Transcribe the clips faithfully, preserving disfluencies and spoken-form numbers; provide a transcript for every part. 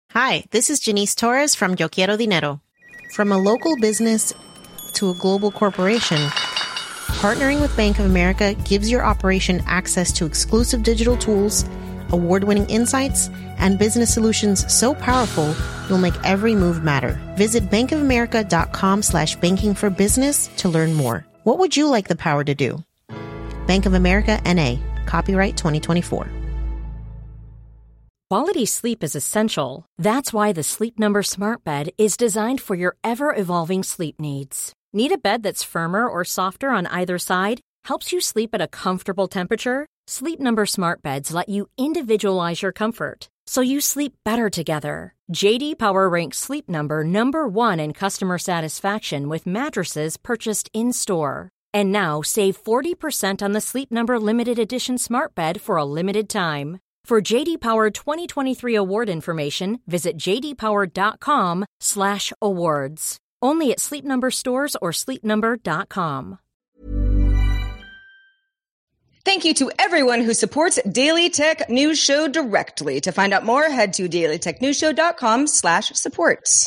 Hi, this is Janice Torres from Yo Quiero Dinero. From a local business to a global corporation, partnering with Bank of America gives your operation access to exclusive digital tools, award-winning insights, and business solutions so powerful you'll make every move matter. Visit bankofamerica.com slash banking for business to learn more. What would you like the power to do? Bank of America, N A. Copyright twenty twenty-four. Quality sleep is essential. That's why the Sleep Number Smart Bed is designed for your ever-evolving sleep needs. Need a bed that's firmer or softer on either side? Helps you sleep at a comfortable temperature? Sleep Number Smart Beds let you individualize your comfort, so you sleep better together. J D Power ranks Sleep Number number one in customer satisfaction with mattresses purchased in-store. And now save forty percent on the Sleep Number Limited Edition Smart Bed for a limited time. For J D Power twenty twenty-three award information, visit jdpower.com slash awards. Only at Sleep Number stores or sleep number dot com. Thank you to everyone who supports Daily Tech News Show directly. To find out more, head to dailytechnewsshow.com slash supports.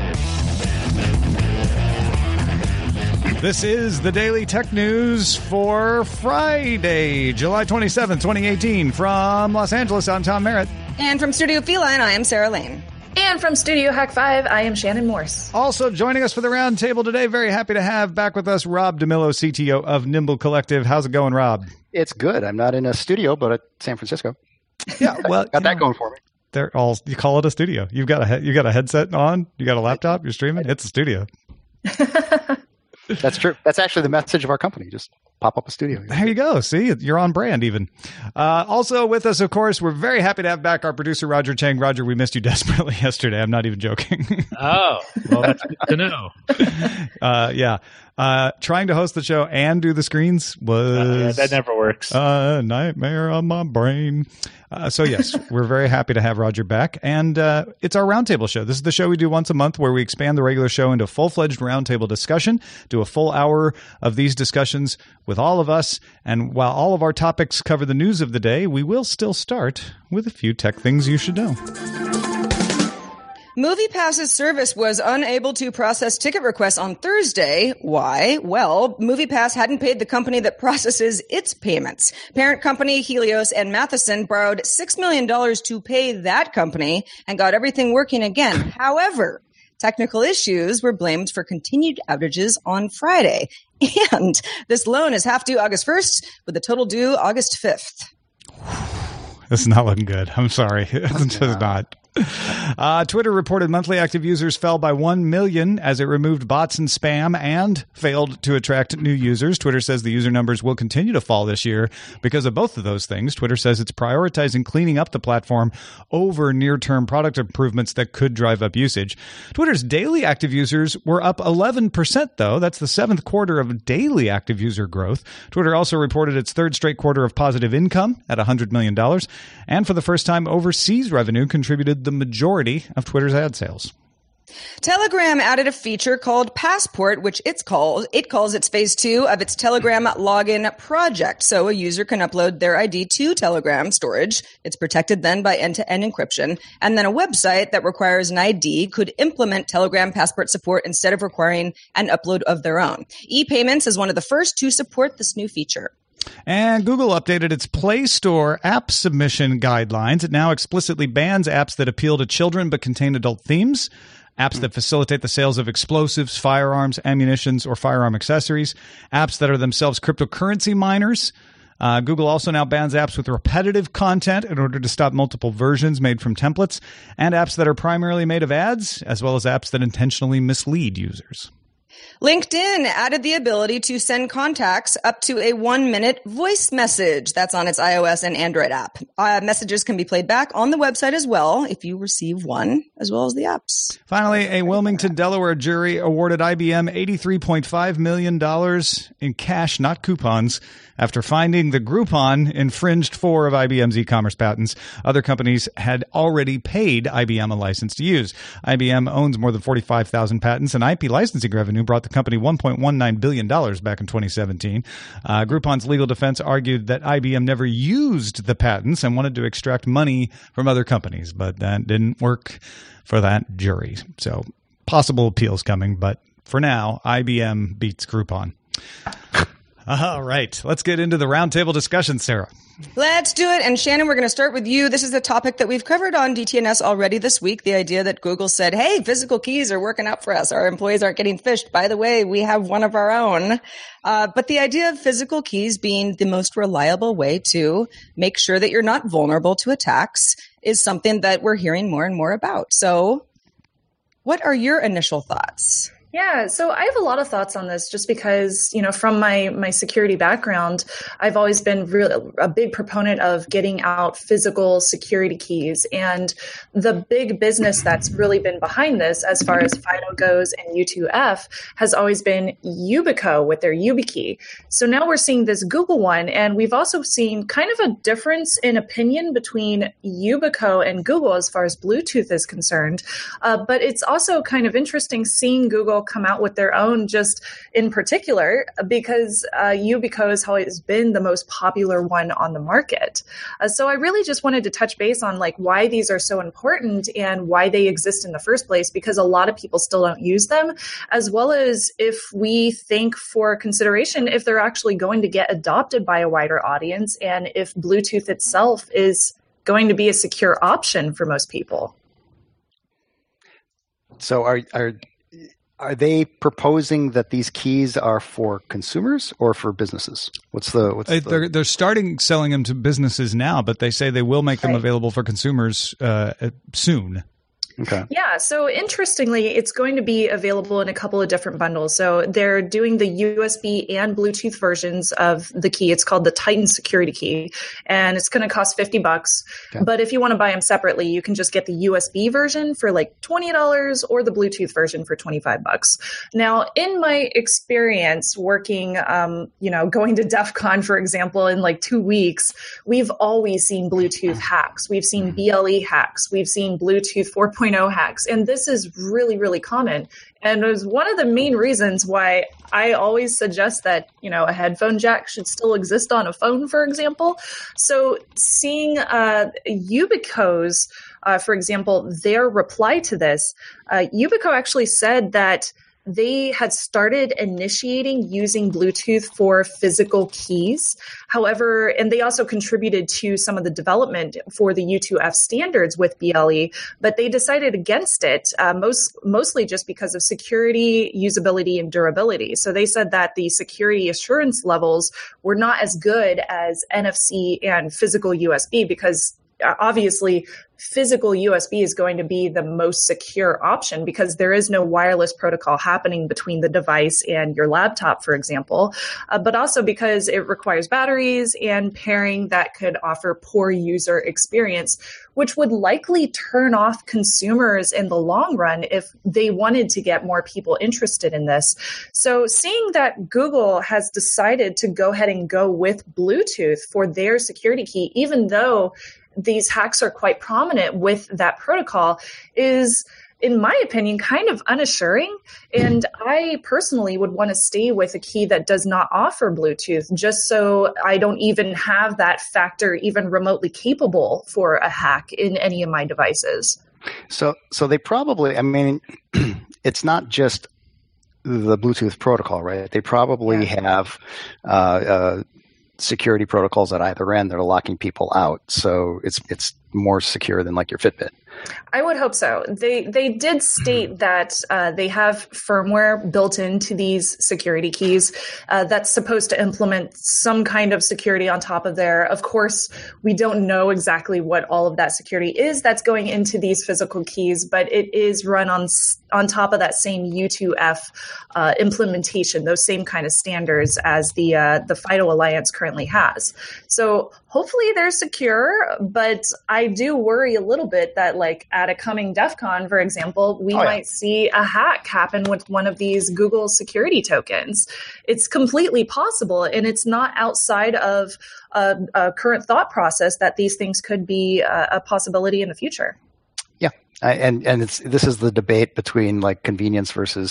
This is the Daily Tech News for Friday, July twenty-seventh, twenty eighteen. From Los Angeles, I'm Tom Merritt. And from Studio Feline, I am Sarah Lane. And from Studio Hack five, I am Shannon Morse. Also joining us for the roundtable today, very happy to have back with us Rob DeMillo, C T O of Nimble Collective. How's it going, Rob? It's good. I'm not in a studio, but at San Francisco. Yeah, well, got that know, going for me. They're all you call it a studio. You've got a he- you got a headset on. You got a laptop. You're streaming. It's a studio. That's true. That's actually the message of our company. Just pop up a studio. There you go. See, you're on brand even. Uh, also with us, of course, we're very happy to have back our producer, Roger Chang. Roger, we missed you desperately yesterday. I'm not even joking. Oh, well, that's good to know. uh, yeah. Uh, trying to host the show and do the screens was... Uh, yeah, that never works. A nightmare on my brain. Uh, so, yes, we're very happy to have Roger back. And uh, it's our roundtable show. This is the show we do once a month where we expand the regular show into full-fledged roundtable discussion, do a full hour of these discussions with all of us. And while all of our topics cover the news of the day, we will still start with a few tech things you should know. MoviePass's service was unable to process ticket requests on Thursday. Why? Well, MoviePass hadn't paid the company that processes its payments. Parent company Helios and Matheson borrowed six million dollars to pay that company and got everything working again. However, technical issues were blamed for continued outages on Friday. And this loan is half due August first with the total due August fifth. This is not looking good. I'm sorry. It's just not. Uh, Twitter reported monthly active users fell by one million as it removed bots and spam and failed to attract new users. Twitter says the user numbers will continue to fall this year because of both of those things. Twitter says it's prioritizing cleaning up the platform over near-term product improvements that could drive up usage. Twitter's daily active users were up eleven percent, though. That's the seventh quarter of daily active user growth. Twitter also reported its third straight quarter of positive income at one hundred million dollars. And for the first time, overseas revenue contributed the majority of Twitter's ad sales. Telegram added a feature called Passport, which it's called, it calls its phase two of its Telegram login project. So a user can upload their I D to Telegram storage. It's protected then by end-to-end encryption. And then a website that requires an I D could implement Telegram Passport support instead of requiring an upload of their own. ePayments is one of the first to support this new feature. And Google updated its Play Store app submission guidelines. It now explicitly bans apps that appeal to children but contain adult themes, apps that facilitate the sales of explosives, firearms, ammunitions, or firearm accessories, apps that are themselves cryptocurrency miners. Uh, Google also now bans apps with repetitive content in order to stop multiple versions made from templates, and apps that are primarily made of ads, as well as apps that intentionally mislead users. LinkedIn added the ability to send contacts up to a one-minute voice message. That's on its iOS and Android app. Uh, messages can be played back on the website as well if you receive one, as well as the apps. Finally, a Wilmington, Delaware jury awarded I B M eighty-three point five million dollars in cash, not coupons, after finding the Groupon infringed four of I B M's e-commerce patents. Other companies had already paid I B M a license to use. I B M owns more than forty-five thousand patents, and I P licensing revenue brought the company one point one nine billion dollars back in twenty seventeen. Uh, Groupon's legal defense argued that I B M never used the patents and wanted to extract money from other companies, but that didn't work for that jury. So possible appeals coming, but for now, I B M beats Groupon. All right, let's get into the roundtable discussion, Sarah. Let's do it. And Shannon, we're going to start with you. This is a topic that we've covered on D T N S already this week. The idea that Google said, hey, physical keys are working out for us. Our employees aren't getting phished. By the way, we have one of our own. Uh, but the idea of physical keys being the most reliable way to make sure that you're not vulnerable to attacks is something that we're hearing more and more about. So what are your initial thoughts? Yeah, so I have a lot of thoughts on this just because, you know, from my my security background, I've always been really a big proponent of getting out physical security keys. And the big business that's really been behind this, as far as FIDO goes and U two F, has always been Yubico with their YubiKey. So now we're seeing this Google one, and we've also seen kind of a difference in opinion between Yubico and Google as far as Bluetooth is concerned. Uh, but it's also kind of interesting seeing Google come out with their own, just in particular, because uh, Yubico has always been the most popular one on the market. Uh, so I really just wanted to touch base on like why these are so important and why they exist in the first place, because a lot of people still don't use them, as well as if we think for consideration if they're actually going to get adopted by a wider audience and if Bluetooth itself is going to be a secure option for most people. So are are Are they proposing that these keys are for consumers or for businesses? What's the? What's Uh, the... They're they're starting selling them to businesses now, but they say they will make them Right. available for consumers uh, soon. Okay. Yeah, so interestingly, it's going to be available in a couple of different bundles. So they're doing the U S B and Bluetooth versions of the key. It's called the Titan Security Key, and it's going to cost fifty bucks. Okay. But if you want to buy them separately, you can just get the U S B version for like twenty dollars or the Bluetooth version for twenty-five bucks. Now, in my experience working, um, you know, going to DEF CON, for example, in like two weeks, we've always seen Bluetooth hacks. We've seen B L E hacks. We've seen Bluetooth four point oh hacks. And this is really, really common. And it was one of the main reasons why I always suggest that, you know, a headphone jack should still exist on a phone, for example. So seeing uh, Yubico's, uh, for example, their reply to this, uh, Yubico actually said that they had started initiating using Bluetooth for physical keys. However, and they also contributed to some of the development for the U two F standards with B L E, but they decided against it, uh, most, mostly just because of security, usability, and durability. So they said that the security assurance levels were not as good as N F C and physical U S B because uh, obviously physical U S B is going to be the most secure option because there is no wireless protocol happening between the device and your laptop, for example, uh, but also because it requires batteries and pairing that could offer poor user experience, which would likely turn off consumers in the long run if they wanted to get more people interested in this. So seeing that Google has decided to go ahead and go with Bluetooth for their security key, even though these hacks are quite prominent with that protocol, is, in my opinion, kind of unassuring. And I personally would want to stay with a key that does not offer Bluetooth, just so I don't even have that factor even remotely capable for a hack in any of my devices. So, so they probably, I mean, it's not just the Bluetooth protocol, right? They probably Yeah. have uh, uh, security protocols at either end that are locking people out. So it's it's more secure than like your Fitbit. I would hope so. They they did state that uh, they have firmware built into these security keys uh, that's supposed to implement some kind of security on top of there. Of course, we don't know exactly what all of that security is that's going into these physical keys, but it is run on on top of that same U two F uh, implementation, those same kind of standards as the uh, the FIDO Alliance currently has. So hopefully they're secure, but I do worry a little bit that, like, at a coming DEF CON, for example, we Oh, yeah. might see a hack happen with one of these Google security tokens. It's completely possible, and it's not outside of a, a current thought process that these things could be a, a possibility in the future. Yeah, I, and and it's this is the debate between like convenience versus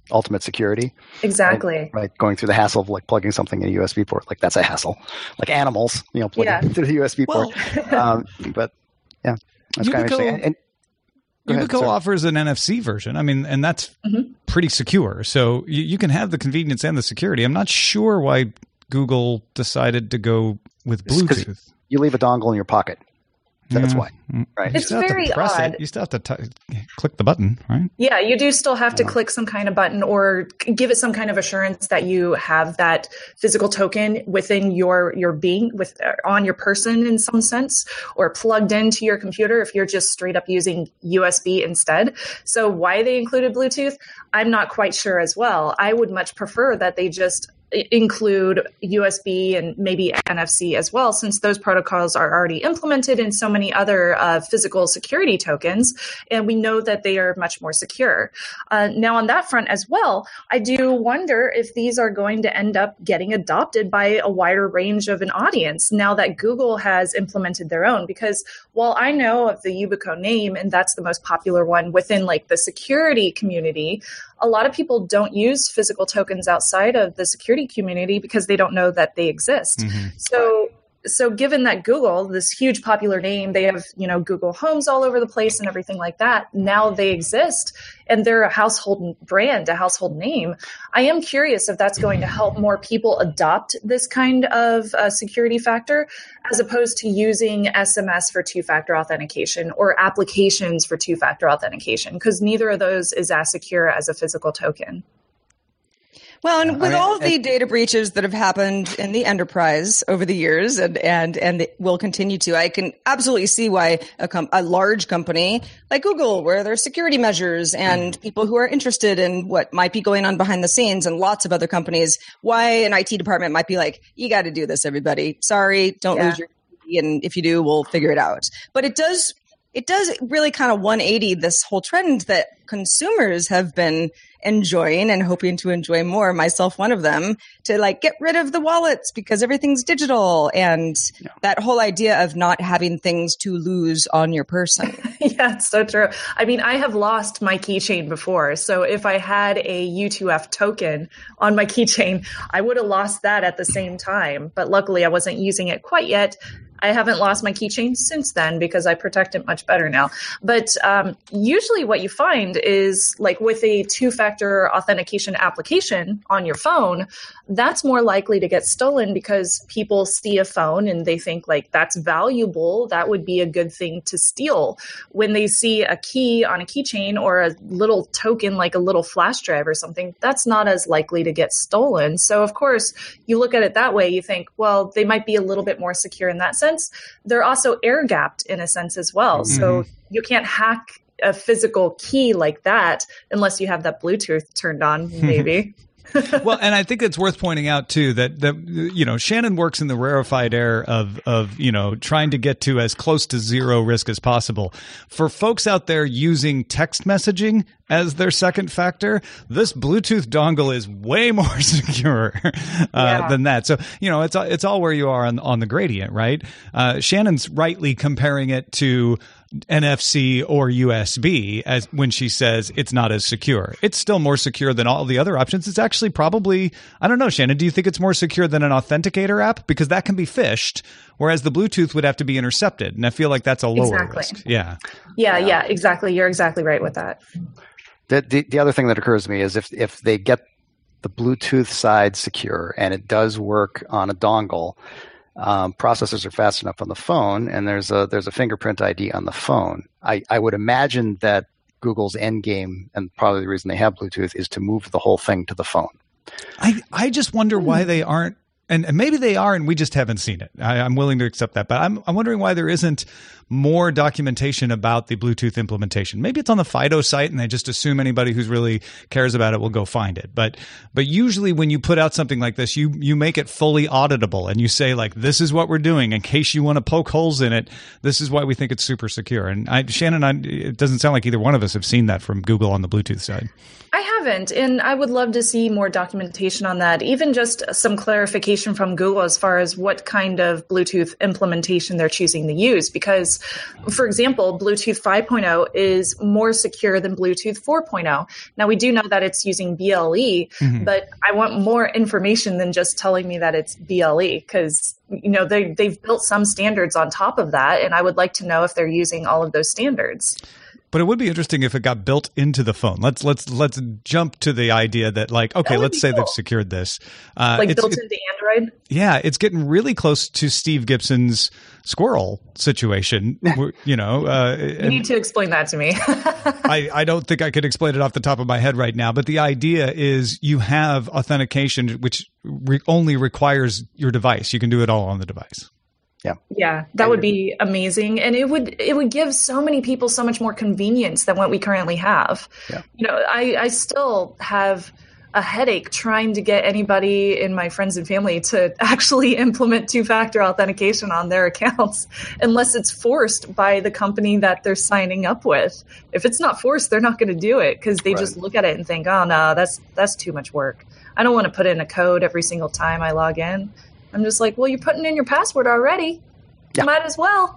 ultimate security. Exactly. Right, right? Going through the hassle of like plugging something in a U S B port, like that's a hassle. Like animals, you know, plugging Yeah. through the U S B Well, port. Um, but yeah, that's kind of Yubico- interesting. And, and, go ahead, Yubico sorry. offers an N F C version. I mean, and that's Mm-hmm. pretty secure. So you, you can have the convenience and the security. I'm not sure why Google decided to go with It's 'cause Bluetooth. You leave a dongle in your pocket. That's Yeah. why, right? It's You still have very to press odd. it. You still have to t- click the button, right? Yeah, you do still have to click some kind of button or c- give it some kind of assurance that you have that physical token within your your being with uh, on your person in some sense, or plugged into your computer if you're just straight up using U S B instead. So why they included Bluetooth, I'm not quite sure as well. I would much prefer that they just i- include U S B and maybe N F C as well, since those protocols are already implemented in so many other uh, physical security tokens, and we know that they are much more secure. Uh, now, on that front as well, I do wonder if these are going to end up getting adopted by a wider range of an audience now that Google has implemented their own. Because while I know of the Yubico name, and that's the most popular one within like the security community, a lot of people don't use physical tokens outside of the security community because they don't know that they exist. Mm-hmm. So, so given that Google, this huge popular name, they have, you know, Google Homes all over the place and everything like that. Now they exist and they're a household brand, a household name. I am curious if that's going to help more people adopt this kind of uh, security factor as opposed to using S M S for two-factor authentication or applications for two-factor authentication, because neither of those is as secure as a physical token. Well, and with mean, all of the it- data breaches that have happened in the enterprise over the years, and and and will continue to, I can absolutely see why a, com- a large company like Google, where there are security measures and people who are interested in what might be going on behind the scenes, and lots of other companies, why an I T department might be like, "You got to do this, everybody. Sorry, don't Yeah. lose your key, and if you do, we'll figure it out." But it does. It does really kind of one eighty this whole trend that consumers have been enjoying and hoping to enjoy more, myself one of them, to like get rid of the wallets because everything's digital, and Yeah. that whole idea of not having things to lose on your person. Yeah, it's so true. I mean, I have lost my keychain before. So if I had a U two F token on my keychain, I would have lost that at the same time. But luckily, I wasn't using it quite yet. I haven't lost my keychain since then because I protect it much better now. But um, usually what you find is like with a two-factor authentication application on your phone, that's more likely to get stolen because people see a phone and they think like that's valuable. That would be a good thing to steal. When they see a key on a keychain or a little token like a little flash drive or something, that's not as likely to get stolen. So of course, you look at it that way, you think, well, they might be a little bit more secure in that sense. They're also air gapped in a sense as well. Mm-hmm. So you can't hack a physical key like that unless you have that Bluetooth turned on, maybe. Well, and I think it's worth pointing out too that that you know Shannon works in the rarefied air of of you know trying to get to as close to zero risk as possible. For folks out there using text messaging as their second factor, this Bluetooth dongle is way more secure uh, Yeah. than that. So you know it's it's all where you are on on the gradient, right? Uh, Shannon's rightly comparing it to N F C or U S B as when she says it's not as secure. It's still more secure than all the other options. It's actually probably, I don't know, Shannon, do you think it's more secure than an authenticator app? Because that can be phished, whereas the Bluetooth would have to be intercepted. And I feel like that's a lower Exactly. risk. Yeah. Yeah, yeah, exactly. You're exactly right with that. The, the the other thing that occurs to me is if if they get the Bluetooth side secure and it does work on a dongle, um, processors are fast enough on the phone, and there's a there's a fingerprint I D on the phone. I, I would imagine that Google's end game, and probably the reason they have Bluetooth, is to move the whole thing to the phone. I, I just wonder why they aren't, and, and maybe they are, and we just haven't seen it. I, I'm willing to accept that, but I'm, I'm wondering why there isn't more documentation about the Bluetooth implementation. Maybe it's on the FIDO site, and they just assume anybody who's really cares about it will go find it. But but usually when you put out something like this, you you make it fully auditable, and you say like, this is what we're doing in case you want to poke holes in it. This is why we think it's super secure. And I, Shannon, I, it doesn't sound like either one of us have seen that from Google on the Bluetooth side. I haven't, and I would love to see more documentation on that, even just some clarification indication from Google as far as what kind of Bluetooth implementation they're choosing to use. Because, for example, Bluetooth five point oh is more secure than Bluetooth four point oh. Now, we do know that it's using B L E, mm-hmm. but I want more information than just telling me that it's B L E, because you know they they've built some standards on top of that, and I would like to know if they're using all of those standards. But it would be interesting if it got built into the phone. Let's let's let's jump to the idea that, like, okay, let's say cool. they've secured this, uh, like built into Android. Yeah, it's getting really close to Steve Gibson's Squirrel situation. You know, uh, you need to explain that to me. I I don't think I could explain it off the top of my head right now. But the idea is you have authentication which re- only requires your device. You can do it all on the device. Yeah. Yeah, that would be amazing. And it would it would give so many people so much more convenience than what we currently have. Yeah. You know, I, I still have a headache trying to get anybody in my friends and family to actually implement two-factor authentication on their accounts unless it's forced by the company that they're signing up with. If it's not forced, they're not going to do it because they right. just look at it and think, oh, no, that's that's too much work. I don't want to put in a code every single time I log in. I'm just like, well, you're putting in your password already. Yeah. Might as well.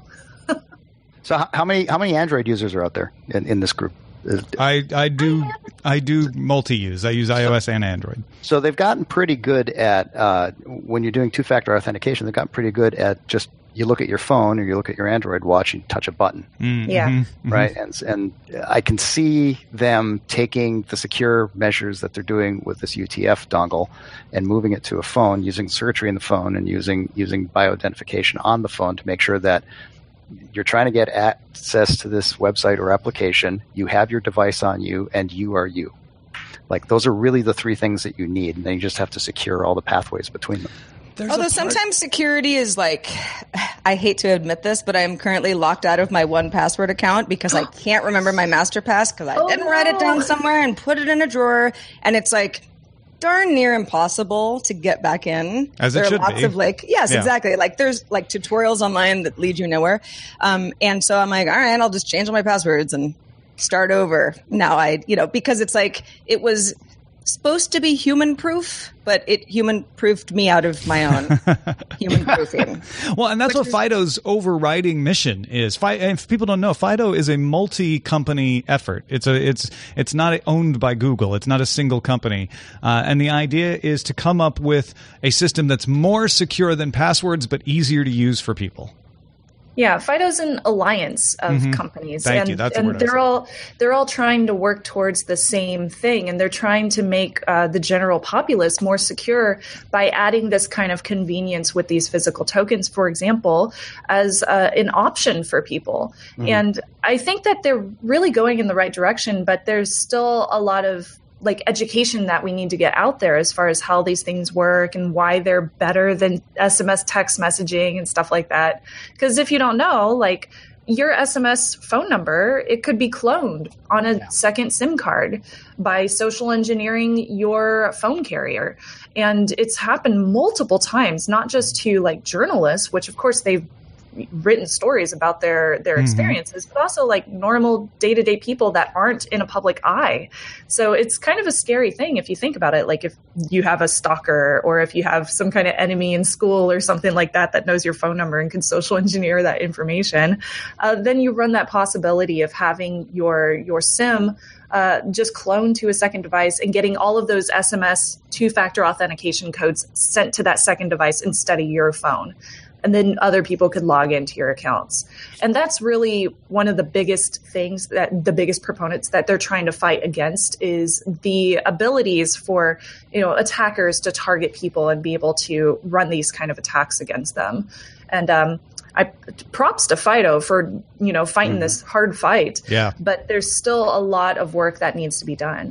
So how many how many Android users are out there in, in this group? I, I do I do multi-use. I use iOS so, and Android. So they've gotten pretty good at uh, when you're doing two-factor authentication. They've gotten pretty good at just you look at your phone or you look at your Android watch and touch a button. Mm-hmm. Yeah. Mm-hmm. Right. And and I can see them taking the secure measures that they're doing with this U T F dongle and moving it to a phone, using circuitry in the phone and using using bioidentification on the phone to make sure that you're trying to get access to this website or application. You have your device on you and you are you. Like those are really the three things that you need. And then you just have to secure all the pathways between them. There's Although sometimes security is like, I hate to admit this, but I'm currently locked out of my one Password account because I can't remember my master pass because I oh, didn't no. write it down somewhere and put it in a drawer. And it's like darn near impossible to get back in. As there it should are lots be. of like, yes, yeah. exactly. Like there's like tutorials online that lead you nowhere. Um, and so I'm like, all right, I'll just change all my passwords and start over. Now I, you know, because it's like, it was supposed to be human proof, but it human proofed me out of my own human proofing. Well, and that's Which what is- FIDO's overriding mission is. Fi- and if people don't know, FIDO is a multi-company effort. It's a it's it's not owned by Google. It's not a single company. Uh, and the idea is to come up with a system that's more secure than passwords, but easier to use for people. Yeah, FIDO's an alliance of mm-hmm. companies, Thank and, you. That's and the word they're all they're all trying to work towards the same thing, and they're trying to make uh, the general populace more secure by adding this kind of convenience with these physical tokens, for example, as uh, an option for people. Mm-hmm. And I think that they're really going in the right direction, but there's still a lot of like education that we need to get out there as far as how these things work and why they're better than S M S text messaging and stuff like that. Because if you don't know, like your S M S phone number, it could be cloned on a yeah. second SIM card by social engineering your phone carrier. And it's happened multiple times, not just to like journalists, which of course they've written stories about their their experiences, mm-hmm. but also like normal day-to-day people that aren't in a public eye. So it's kind of a scary thing if you think about it. Like if you have a stalker or if you have some kind of enemy in school or something like that that knows your phone number and can social engineer that information, uh, then you run that possibility of having your your SIM uh, just cloned to a second device and getting all of those S M S two-factor authentication codes sent to that second device instead of your phone. And then other people could log into your accounts. And that's really one of the biggest things that the biggest proponents that they're trying to fight against is the abilities for, you know, attackers to target people and be able to run these kind of attacks against them. And um, I props to FIDO for, you know, fighting mm-hmm. this hard fight. Yeah. But there's still a lot of work that needs to be done.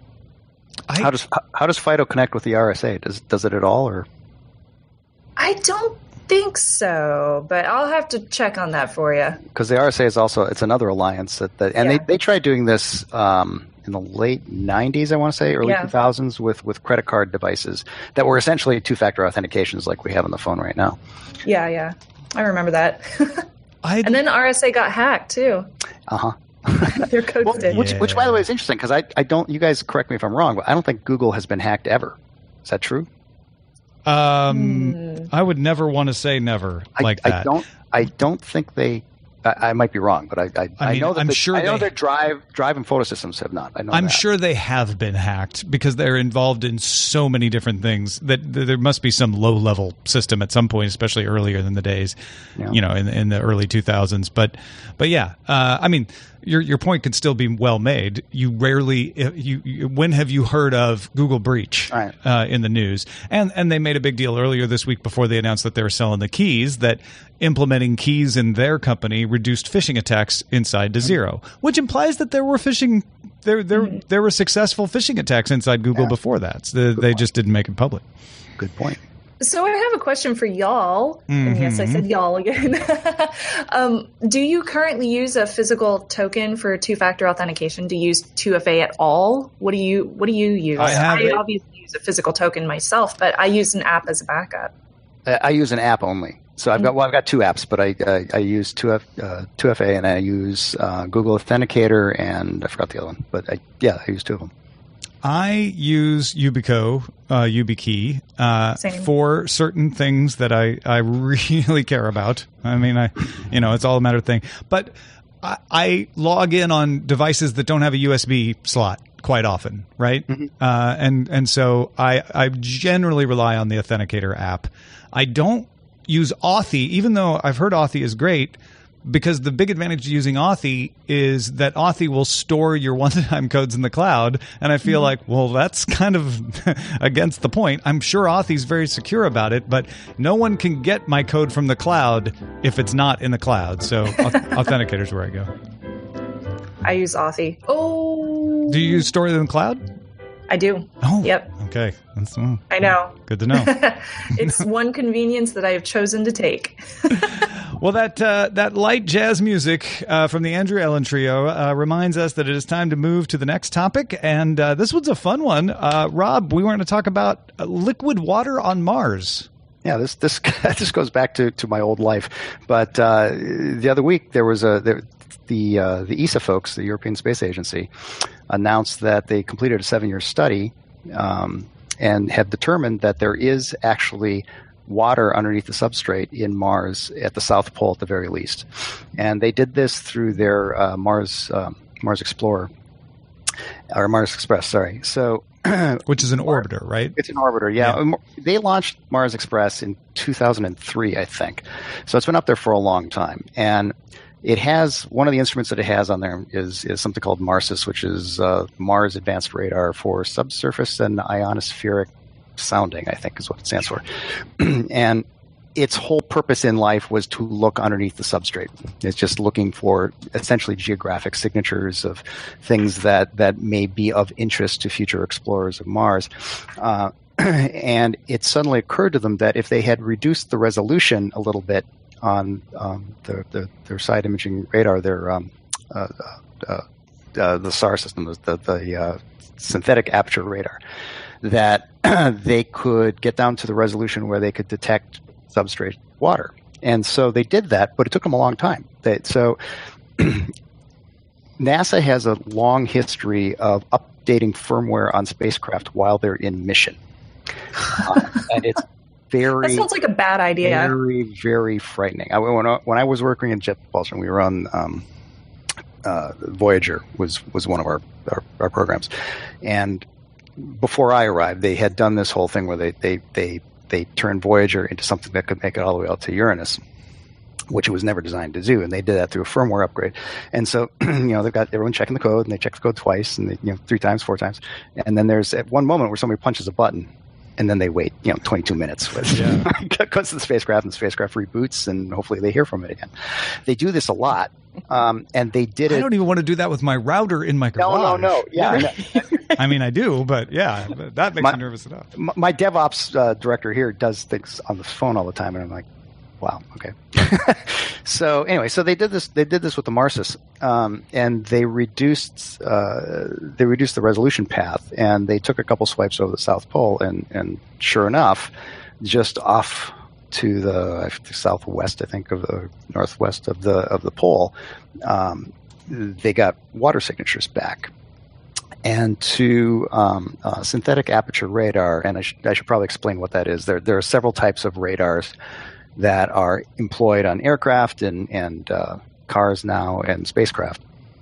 I, how does how does FIDO connect with the R S A? Does does it at all, or? I don't think so, but I'll have to check on that for you. Because the R S A is also, it's another alliance that, that and yeah. they, they tried doing this um, in the late nineties, I want to say, early yeah. two thousands with, with credit card devices that were essentially two-factor authentications like we have on the phone right now. Yeah, yeah. I remember that. And then R S A got hacked too. Uh-huh. Their codes well, did. Which, Yeah. which, by the way, is interesting because I, I don't, you guys correct me if I'm wrong, but I don't think Google has been hacked ever. Is that true? Um, Hmm. I would never want to say never like I, that. I don't. I don't think they. I, I might be wrong, but I. I, I I mean, know that I'm the, sure I know they- their drive, drive and photo systems have not. I know. I'm that. sure they have been hacked because they're involved in so many different things that th- there must be some low level system at some point, especially earlier than the days, Yeah. you know, in, in the early two thousands. But, but yeah, uh, I mean, your your point could still be well made. You rarely, you, you when have you heard of Google breach Right. uh, in the news? And and they made a big deal earlier this week before they announced that they were selling the keys, that implementing keys in their company reduced phishing attacks inside to zero, which implies that there were phishing. There, there, there were successful phishing attacks inside Google Yeah. before that. So they point. just didn't make it public. Good point. So I have a question for y'all. And yes, I said y'all again. um, do you currently use a physical token for two-factor authentication? Do you use two F A at all? What do you What do you use? I have it. obviously use a physical token myself, but I use an app as a backup. I, I use an app only. So I've got well, I've got two apps, but I I, I use two F uh, two F A and I use uh, Google Authenticator and I forgot the other one, but I, yeah, I use two of them. I use Yubico, uh, YubiKey, uh, Same. for certain things that I, I really care about. I mean, I, you know, it's all a matter of thing. But I, I log in on devices that don't have a U S B slot quite often, right? Mm-hmm. Uh, and and so I I generally rely on the Authenticator app. I don't use Authy, even though I've heard Authy is great. Because the big advantage to using Authy is that Authy will store your one-time codes in the cloud, and I feel like, well, that's kind of against the point. I'm sure Authy's very secure about it, but no one can get my code from the cloud if it's not in the cloud. So Authenticator's where I go. I use Authy. Oh, Do you store it in the cloud? I do. Oh, Yep. Okay, that's mm, I know. good to know. It's one convenience that I have chosen to take. Well, that uh, that light jazz music uh, from the Andrew Ellen Trio uh, reminds us that it is time to move to the next topic, and uh, this one's a fun one. Uh, Rob, we want to talk about uh, liquid water on Mars. Yeah, this this this goes back to, to my old life. But uh, the other week there was a there, the uh, the E S A folks, the European Space Agency, announced that they completed a seven year study um, and have determined that there is actually water underneath the substrate in Mars at the South Pole at the very least. And they did this through their uh, Mars um, Mars Explorer or Mars Express. Sorry, so. Which is an orbiter, right? It's an orbiter, yeah. Yeah. They launched Mars Express in two thousand three, I think. So it's been up there for a long time. And it has, one of the instruments that it has on there is, is something called MARSIS, which is uh, Mars Advanced Radar for Subsurface and Ionospheric Sounding, I think is what it stands for. And its whole purpose in life was to look underneath the substrate. It's just looking for essentially geographic signatures of things that, that may be of interest to future explorers of Mars. Uh, and it suddenly occurred to them that if they had reduced the resolution a little bit on um, their, their, their side imaging radar, their um, uh, uh, uh, the S A R system, the, the uh, synthetic aperture radar, that they could get down to the resolution where they could detect substrate water. And so they did that, but it took them a long time. They, so NASA has a long history of updating firmware on spacecraft while they're in mission. Uh, and it's very, That sounds like a bad idea. very, very frightening. I, when, I, when I was working at Jet Propulsion, we were on um, uh, Voyager was, was one of our, our, our programs. And before I arrived, they had done this whole thing where they, they, they they turned Voyager into something that could make it all the way out to Uranus, which it was never designed to do. And they did that through a firmware upgrade. And so, you know, they've got everyone checking the code, and they check the code twice, and they, you know, three times, four times. And then there's at one moment where somebody punches a button, and then they wait, you know, twenty-two minutes. Yeah. Goes to the spacecraft, and the spacecraft reboots, and hopefully they hear from it again. They do this a lot. Um, and they did it. I don't even want to do that with my router in my garage. No, no, no. Yeah. yeah. I mean, I do, but yeah, that makes my, me nervous enough. My DevOps uh, director here does things on the phone all the time, and I'm like, wow, okay. So anyway, so they did this. They did this with the MARSIS, um, and they reduced uh, they reduced the resolution path, and they took a couple swipes over the South Pole, and and sure enough, just off to the southwest, I think, of the northwest of the of the pole, um, they got water signatures back. and to um, uh, synthetic aperture radar. And I, sh- I should probably explain what that is. There, there are several types of radars that are employed on aircraft and, and uh, cars now and spacecraft.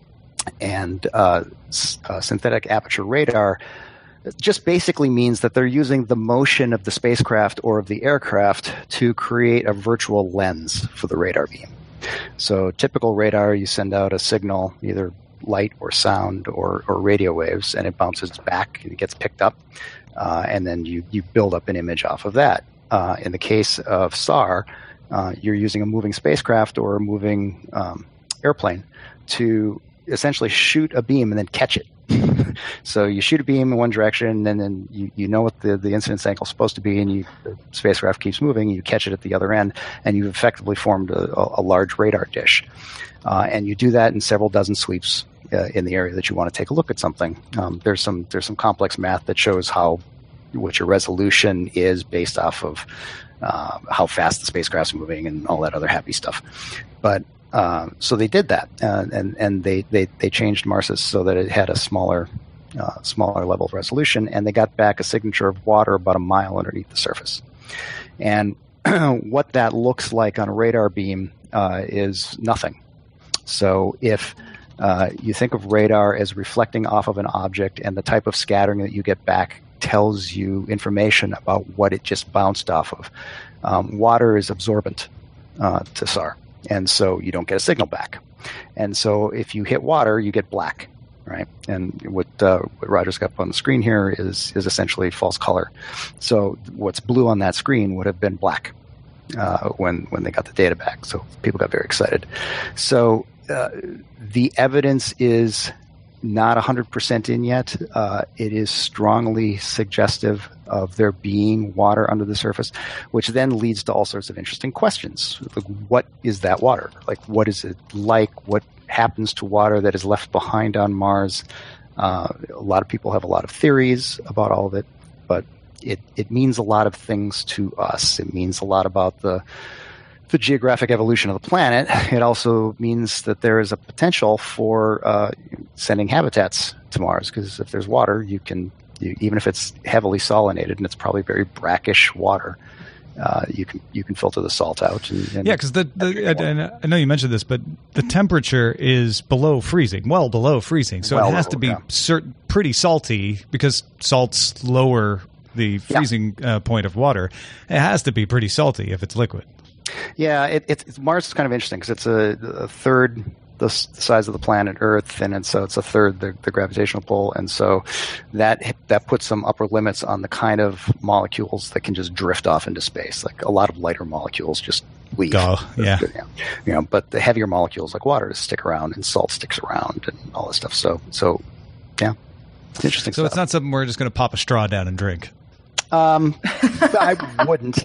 And uh, s- uh, synthetic aperture radar just basically means that they're using the motion of the spacecraft or of the aircraft to create a virtual lens for the radar beam. So typical radar, you send out a signal, either light or sound or, or radio waves, and it bounces back and it gets picked up, uh, and then you, you build up an image off of that. Uh, in the case of S A R, uh, you're using a moving spacecraft or a moving um, airplane to essentially shoot a beam and then catch it. So you shoot a beam in one direction, and then you, you know what the, the incidence angle is supposed to be, and you, the spacecraft keeps moving, you catch it at the other end, and you've effectively formed a, a large radar dish. Uh, and you do that in several dozen sweeps uh, in the area that you want to take a look at something. Um, there's some there's some complex math that shows how what your resolution is based off of uh, how fast the spacecraft's moving and all that other happy stuff. But Uh, so they did that, uh, and and they, they, they changed MARSIS so that it had a smaller uh, smaller level of resolution, and they got back a signature of water about a mile underneath the surface. And what that looks like on a radar beam uh, is nothing. So if uh, you think of radar as reflecting off of an object, and the type of scattering that you get back tells you information about what it just bounced off of. Um, water is absorbent uh, to S A R. And so you don't get a signal back. And so if you hit water, you get black, right? And what, uh, what Roger's got up on the screen here is is essentially false color. So what's blue on that screen would have been black uh, when when they got the data back. So people got very excited. So uh, the evidence is not one hundred percent in yet. Uh, it is strongly suggestive of there being water under the surface, which then leads to all sorts of interesting questions. Like, what is that water? Like, what is it like? What happens to water that is left behind on Mars? Uh, a lot of people have a lot of theories about all of it, but it, it means a lot of things to us. It means a lot about the the geographic evolution of the planet. It also means that there is a potential for uh, sending habitats to Mars, because if there's water, you can, you, even if it's heavily salinated, and it's probably very brackish water, uh, you can you can filter the salt out. And, and yeah, because the, the and I know you mentioned this, but the temperature is below freezing, well below freezing, so well, it has to be yeah. cert- pretty salty, because salts lower the freezing yeah. uh, point of water. It has to be pretty salty if it's liquid. Yeah, it, it, it's Mars is kind of interesting because it's a, a third the, s- the size of the planet Earth, and it's, so it's a third the, the gravitational pull, and so that that puts some upper limits on the kind of molecules that can just drift off into space. Like a lot of lighter molecules just leave. Go, yeah. You know, but the heavier molecules like water stick around, and salt sticks around, and all this stuff. So, so yeah, it's interesting. So stuff. It's not something we're just going to pop a straw down and drink. Um, I wouldn't.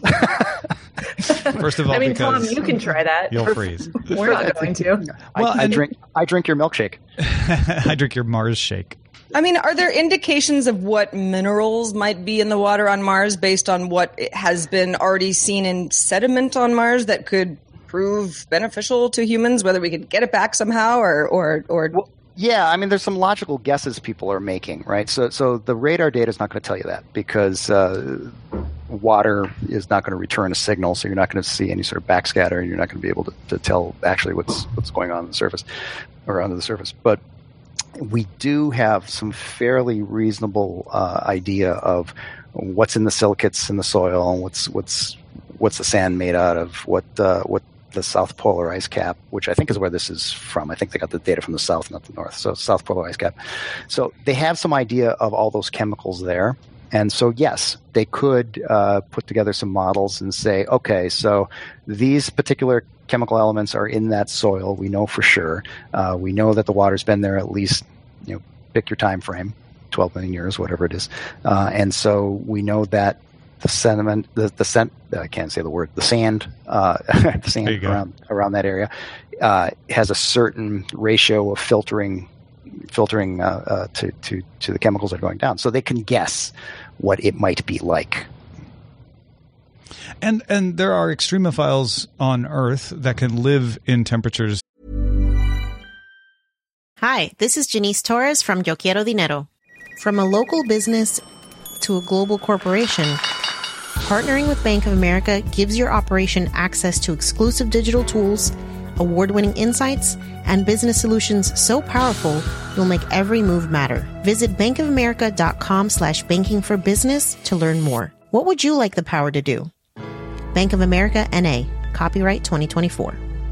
First of all, I mean, because Tom, you can try that. You'll freeze. We're not going to. Well, I, I drink. I drink your milkshake. I drink your Mars shake. I mean, are there indications of what minerals might be in the water on Mars based on what has been already seen in sediment on Mars that could prove beneficial to humans? Whether we could get it back somehow, or or or. Well, yeah, I mean, there's some logical guesses people are making, right? So, so the radar data is not going to tell you that, because uh, water is not going to return a signal, so you're not going to see any sort of backscatter, and you're not going to be able to, to tell actually what's what's going on on the surface or under the surface. But we do have some fairly reasonable uh, idea of what's in the silicates in the soil, and what's what's what's the sand made out of, what uh, what the South Polar Ice Cap, which I think is where this is from. I think they got the data from the south, not the north. So South Polar Ice Cap. So they have some idea of all those chemicals there. And so, yes, they could uh, put together some models and say, okay, so these particular chemical elements are in that soil. We know for sure. Uh, we know that the water's been there at least, you know, pick your time frame, twelve million years, whatever it is. Uh, and so we know that the sediment, the, the scent, I can't say the word, the sand, uh, the sand around, around that area, uh, has a certain ratio of filtering, filtering, uh, uh, to, to, to the chemicals that are going down. So they can guess what it might be like. And, and there are extremophiles on Earth that can live in temperatures. Hi, this is Janice Torres from Yo Quiero Dinero. From a local business to a global corporation, partnering with Bank of America gives your operation access to exclusive digital tools, award-winning insights, and business solutions so powerful you'll make every move matter. Visit bankofamerica.com slash banking for business to learn more. What would you like the power to do? Bank of America, N A. Copyright twenty twenty-four.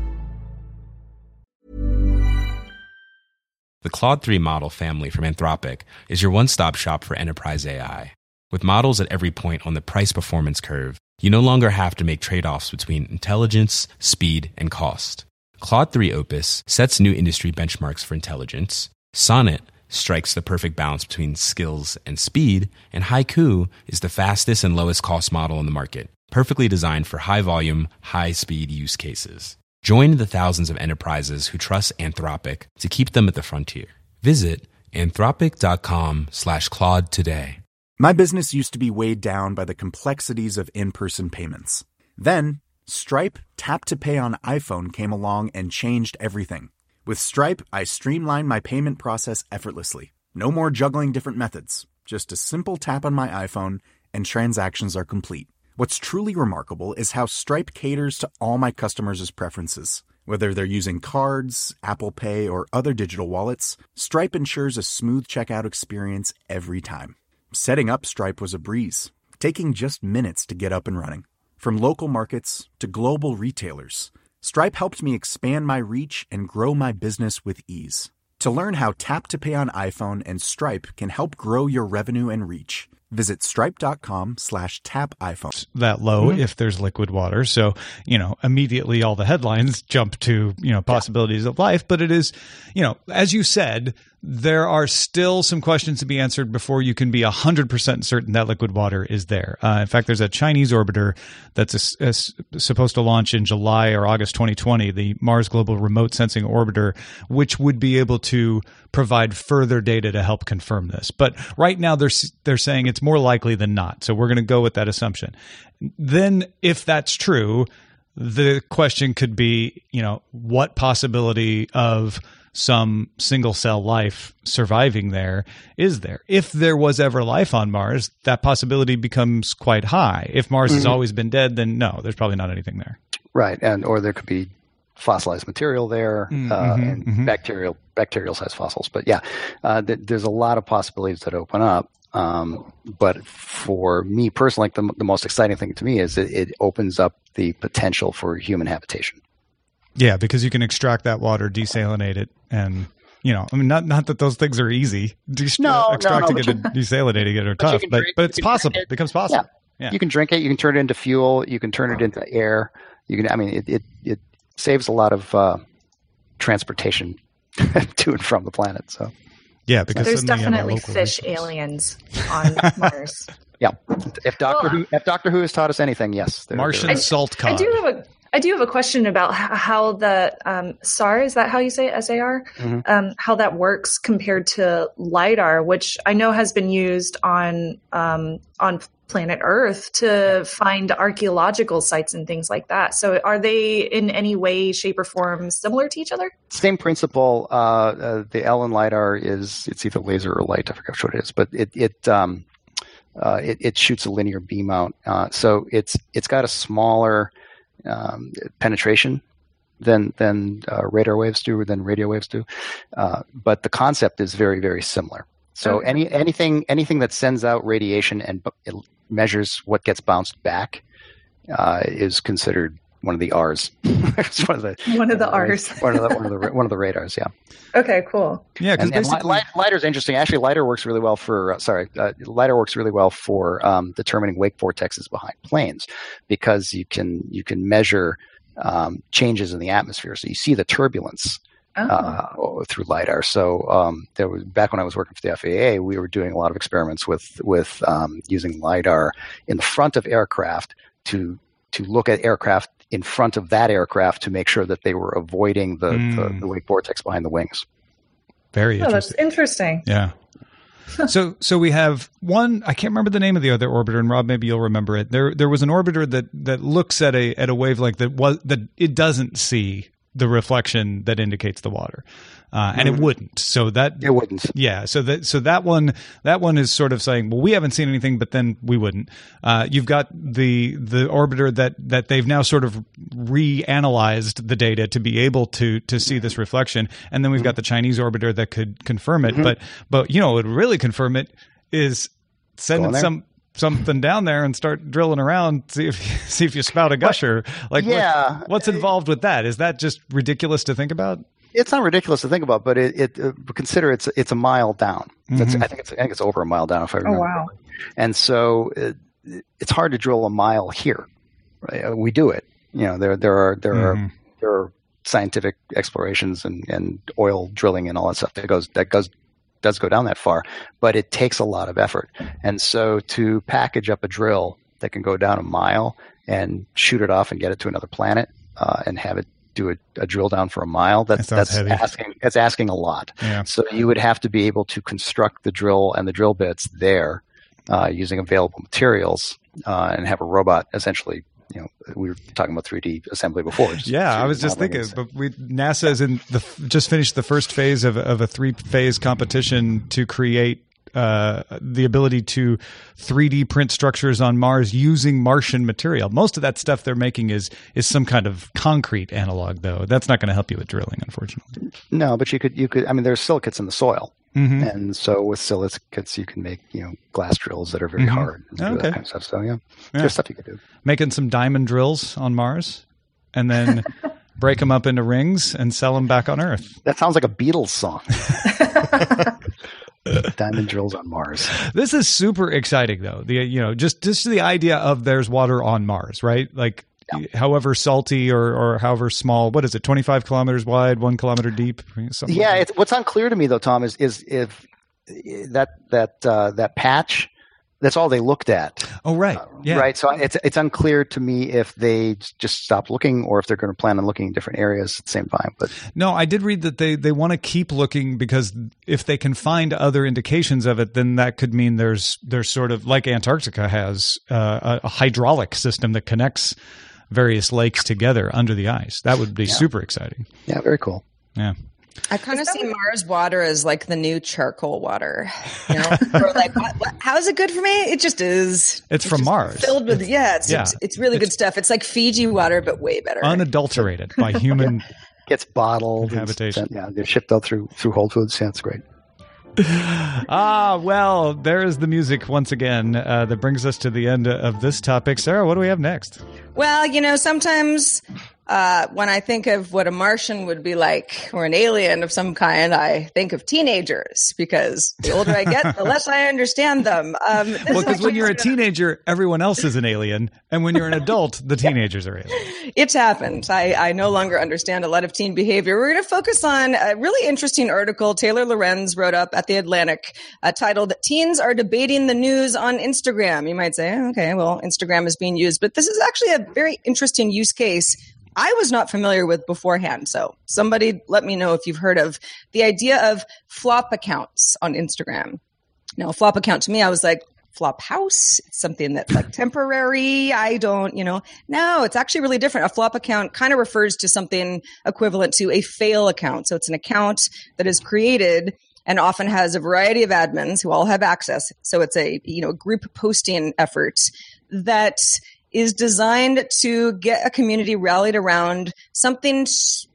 The Claude three model family from Anthropic is your one-stop shop for enterprise A I. With models at every point on the price-performance curve, you no longer have to make trade-offs between intelligence, speed, and cost. Claude three Opus sets new industry benchmarks for intelligence. Sonnet strikes the perfect balance between skills and speed. And Haiku is the fastest and lowest cost model in the market, perfectly designed for high-volume, high-speed use cases. Join the thousands of enterprises who trust Anthropic to keep them at the frontier. Visit anthropic.com slash Claude today. My business used to be weighed down by the complexities of in-person payments. Then, Stripe Tap to Pay on iPhone came along and changed everything. With Stripe, I streamlined my payment process effortlessly. No more juggling different methods. Just a simple tap on my iPhone and transactions are complete. What's truly remarkable is how Stripe caters to all my customers' preferences. Whether they're using cards, Apple Pay, or other digital wallets, Stripe ensures a smooth checkout experience every time. Setting up Stripe was a breeze, taking just minutes to get up and running. From local markets to global retailers, Stripe helped me expand my reach and grow my business with ease. To learn how Tap to Pay on iPhone and Stripe can help grow your revenue and reach, visit stripe.com slash tap iPhone. That low Mm-hmm. if there's liquid water. So, you know, immediately all the headlines jump to, you know, possibilities yeah. of life. But it is, you know, as you said, there are still some questions to be answered before you can be one hundred percent certain that liquid water is there. Uh, in fact, there's a Chinese orbiter that's a, a, supposed to launch in July or August twenty twenty, the Mars Global Remote Sensing Orbiter, which would be able to provide further data to help confirm this. But right now they're, they're saying it's more likely than not. So we're going to go with that assumption. Then if that's true, the question could be, you know, what possibility of some single cell life surviving there is there? If there was ever life on Mars, that possibility becomes quite high. If Mars mm-hmm. has always been dead, then no, there's probably not anything there. Right. And, or there could be fossilized material there, mm-hmm, uh, and mm-hmm. bacterial, bacterial size fossils. But yeah, uh, th- there's a lot of possibilities that open up. Um, but for me personally, like the, the most exciting thing to me is it, it opens up the potential for human habitation. Yeah, because you can extract that water, desalinate it, and, you know, I mean, not not that those things are easy. Dest- no, extracting no, no, it and desalinating it are tough, but drink, but it's possible. It becomes possible. Yeah. yeah, you can drink it. You can turn it into fuel. You can turn it into air. You can. I mean, it it, it saves a lot of uh, transportation to and from the planet. So yeah, because there's definitely fish resource. aliens on Mars. Yeah, if Doctor well, Who if Doctor Who has taught us anything, yes, there, Martian there salt cod. I do have a. I do have a question about how the um, S A R, is that how you say it? S A R? Mm-hmm. Um, how that works compared to LiDAR, which I know has been used on um, on planet Earth to find archaeological sites and things like that. So are they in any way, shape, or form similar to each other? Same principle. Uh, uh, the L in LiDAR is, it's either laser or light, I forget which one it is, but it it, um, uh, it, it shoots a linear beam out. Uh, so it's it's got a smaller Um, penetration than than uh, radar waves do, or than radio waves do, uh, but the concept is very very similar. So okay. any anything anything that sends out radiation and b- it measures what gets bounced back uh, is considered one of the R's. It's one of the one of the R's. one of the one of the one of the radars. Yeah. Okay. Cool. Yeah, because basically li- LiDAR is interesting. Actually, LiDAR works really well for uh, sorry, uh, LiDAR works really well for um, determining wake vortexes behind planes, because you can you can measure um, changes in the atmosphere. So you see the turbulence oh. uh, through LiDAR. So um, there was back when I was working for the F A A, we were doing a lot of experiments with with um, using LiDAR in the front of aircraft to to look at aircraft in front of that aircraft to make sure that they were avoiding the, mm. the, the wake vortex behind the wings. Very oh, interesting. That's interesting. Yeah. so so we have one, I can't remember the name of the other orbiter, and Rob, maybe you'll remember it. There there was an orbiter that, that looks at a at a wavelength that was that it doesn't see the reflection that indicates the water. Uh, and it wouldn't. So that it wouldn't. Yeah. So that so that one that one is sort of saying, well, we haven't seen anything, but then we wouldn't. Uh, you've got the the orbiter that that they've now sort of reanalyzed the data to be able to to see this reflection, and then we've got the Chinese orbiter that could confirm it. Mm-hmm. But but you know, what would really confirm it is sending some. something down there and start drilling around, see if see if you spout a gusher. Like, yeah. what, what's involved with that? Is that just ridiculous to think about? It's not ridiculous to think about, but it, it uh, consider it's it's a mile down. That's, mm-hmm. I think it's I think it's over a mile down if I remember. Oh wow! And so it, it's hard to drill a mile here. Right? We do it. You know, there there are there mm-hmm. are there are scientific explorations and, and oil drilling and all that stuff that goes that goes. does go down that far, but it takes a lot of effort. And so to package up a drill that can go down a mile and shoot it off and get it to another planet uh, and have it do a, a drill down for a mile, that, that that's heavy. asking that's asking a lot. Yeah. So you would have to be able to construct the drill and the drill bits there uh, using available materials uh, and have a robot essentially. You know, we were talking about three D assembly before. Yeah, I was just thinking, but we, NASA is in the just finished the first phase of, of a three phase competition to create uh, the ability to three D print structures on Mars using Martian material. Most of that stuff they're making is is some kind of concrete analog, though. That's not going to help you with drilling, unfortunately. No, but you could you could. I mean, there's silicates in the soil. Mm-hmm. And so with silicates, you can make, you know, glass drills that are very mm-hmm. hard and do okay. that kind of stuff. So, yeah, yeah. there's stuff you could do. Making some diamond drills on Mars and then break them up into rings and sell them back on Earth. That sounds like a Beatles song. Diamond drills on Mars. This is super exciting, though. The you know just just the idea of there's water on Mars, right? Like, yeah. however salty or, or however small, what is it, twenty-five kilometers wide, one kilometer deep? Something yeah, like it's, what's unclear to me, though, Tom, is is if that that uh, that patch, that's all they looked at. Oh, right. Yeah. Uh, right. So it's it's unclear to me if they just stopped looking or if they're going to plan on looking in different areas at the same time. But no, I did read that they, they want to keep looking because if they can find other indications of it, then that could mean there's there's sort of like Antarctica has uh, a, a hydraulic system that connects various lakes together under the ice. That would be yeah. super exciting. Yeah, very cool. Yeah. I kind of see Mars water as like the new charcoal water. You know, or like, what, what, how is it good for me? It just is. It's, it's from Mars. Filled with it's, yeah, it's, yeah. it's it's really it's good stuff. It's like Fiji water, but way better, unadulterated by human. Gets bottled, habitation. And, yeah, they're shipped out through through Whole Foods. Yeah, it's great. Ah, well, there is the music once again uh, that brings us to the end of this topic. Sarah, what do we have next? Well, you know, sometimes uh, when I think of what a Martian would be like or an alien of some kind, I think of teenagers because the older I get, the less I understand them. Um, well, because when you're a teenager, everyone else is an alien. And when you're an adult, the teenagers are aliens. It's happened. I, I no longer understand a lot of teen behavior. We're going to focus on a really interesting article Taylor Lorenz wrote up at The Atlantic uh, titled, Teens Are Debating the News on Instagram. You might say, okay, well, Instagram is being used. But this is actually a very interesting use case I was not familiar with beforehand. So somebody let me know if you've heard of the idea of flop accounts on Instagram. Now, a flop account to me, I was like, flop house, it's something that's like temporary. I don't, you know, no, it's actually really different. A flop account kind of refers to something equivalent to a fail account. So it's an account that is created and often has a variety of admins who all have access. So it's a, you know, group posting effort that is designed to get a community rallied around something,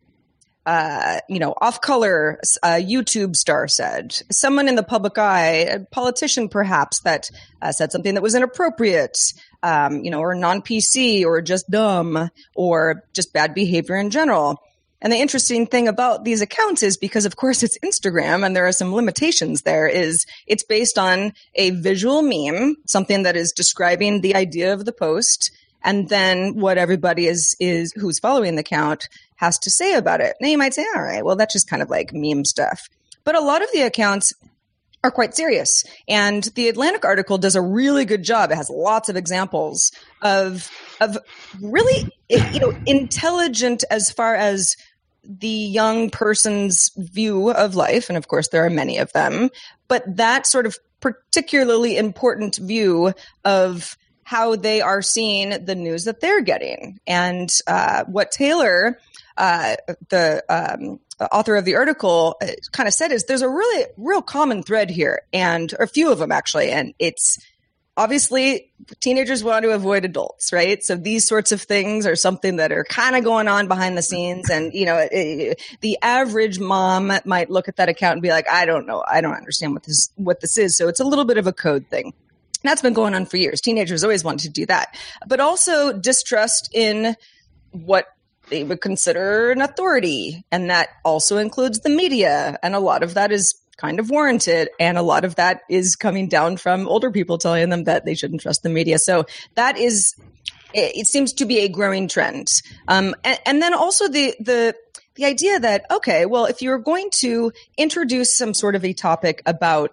uh, you know, off color, a YouTube star said, someone in the public eye, a politician perhaps that uh, said something that was inappropriate, um, you know, or non-P C or just dumb or just bad behavior in general. And the interesting thing about these accounts is because, of course, it's Instagram and there are some limitations there, is it's based on a visual meme, something that is describing the idea of the post, and then what everybody is, is who's following the account has to say about it. Now you might say, all right, well, that's just kind of like meme stuff. But a lot of the accounts are quite serious. And the Atlantic article does a really good job. It has lots of examples of, of really, you know, intelligent as far as the young person's view of life. And of course, there are many of them, but that sort of particularly important view of how they are seeing the news that they're getting. And uh, what Taylor uh, the um, author of the article kind of said is there's a really real common thread here, and or a few of them actually, and it's obviously teenagers want to avoid adults, right? So these sorts of things are something that are kind of going on behind the scenes. And, you know, it, it, the average mom might look at that account and be like, I don't know. I don't understand what this, what this is. So it's a little bit of a code thing. That's been going on for years. Teenagers always wanted to do that, but also distrust in what they would consider an authority. And that also includes the media. And a lot of that is kind of warranted. And a lot of that is coming down from older people telling them that they shouldn't trust the media. So that is, it seems to be a growing trend. Um, and, and then also the, the, the idea that, okay, well, if you're going to introduce some sort of a topic about,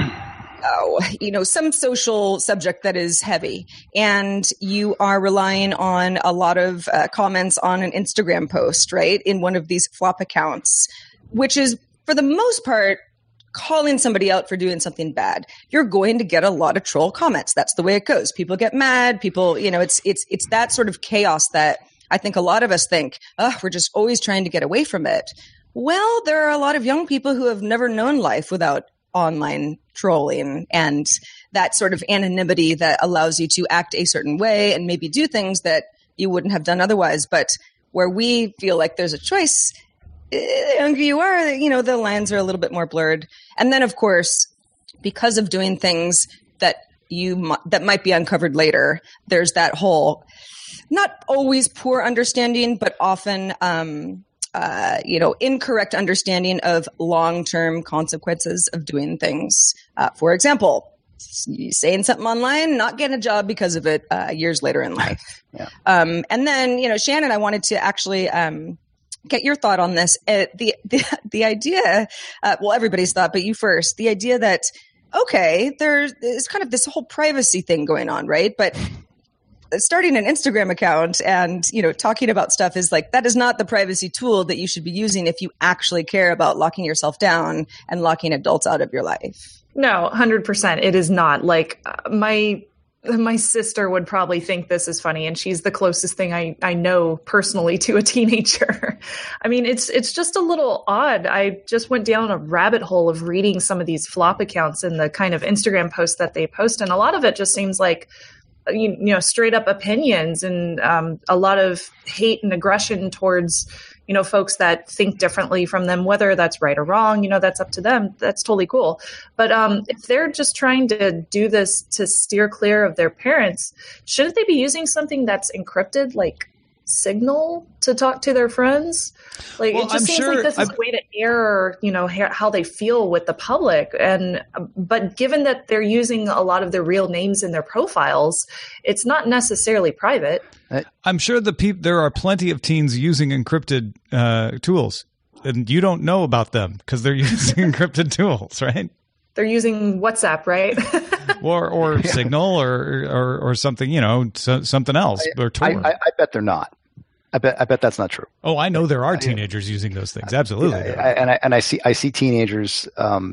oh, you know, some social subject that is heavy, and you are relying on a lot of uh, comments on an Instagram post, right, in one of these flop accounts, which is for the most part calling somebody out for doing something bad, you're going to get a lot of troll comments. That's the way it goes. People get mad. People, you know, it's it's it's that sort of chaos that I think a lot of us think, oh, we're just always trying to get away from it. Well, there are a lot of young people who have never known life without online trolling and that sort of anonymity that allows you to act a certain way and maybe do things that you wouldn't have done otherwise. But where we feel like there's a choice, the younger you are, you know, the lines are a little bit more blurred. And then, of course, because of doing things that you that might be uncovered later, there's that whole, not always poor understanding, but often, um, uh, you know, incorrect understanding of long-term consequences of doing things. Uh, for example, saying something online, not getting a job because of it uh, years later in life. yeah. um, and then, you know, Shannon, I wanted to actually um, get your thought on this. Uh, the, the the idea, uh, well, everybody's thought, but you first. The idea that okay, there's, there's kind of this whole privacy thing going on, right? But starting an Instagram account and, you know, talking about stuff is like, that is not the privacy tool that you should be using if you actually care about locking yourself down and locking adults out of your life. No, one hundred percent. It is not. Like my my sister would probably think this is funny, and she's the closest thing I, I know personally to a teenager. I mean, it's it's just a little odd. I just went down a rabbit hole of reading some of these flop accounts and the kind of Instagram posts that they post, and a lot of it just seems like you, you know, straight up opinions and um, a lot of hate and aggression towards, you know, folks that think differently from them, whether that's right or wrong, you know, that's up to them. That's totally cool. But um, if they're just trying to do this to steer clear of their parents, shouldn't they be using something that's encrypted, like Signal, to talk to their friends? Like, well, it just I'm seems sure like this is I've... a way to air, you know, how they feel with the public. And but given that they're using a lot of their real names in their profiles, it's not necessarily private. I'm sure the peop- there are plenty of teens using encrypted uh, tools, and you don't know about them because they're using encrypted tools, right? They're using WhatsApp, right? or or yeah. Signal or, or or something, you know, so, something else. I, or Tor. I, I bet they're not. I bet I bet that's not true. Oh, I know there are teenagers I, using those things. Absolutely, yeah, I, and I and I see I see teenagers, um,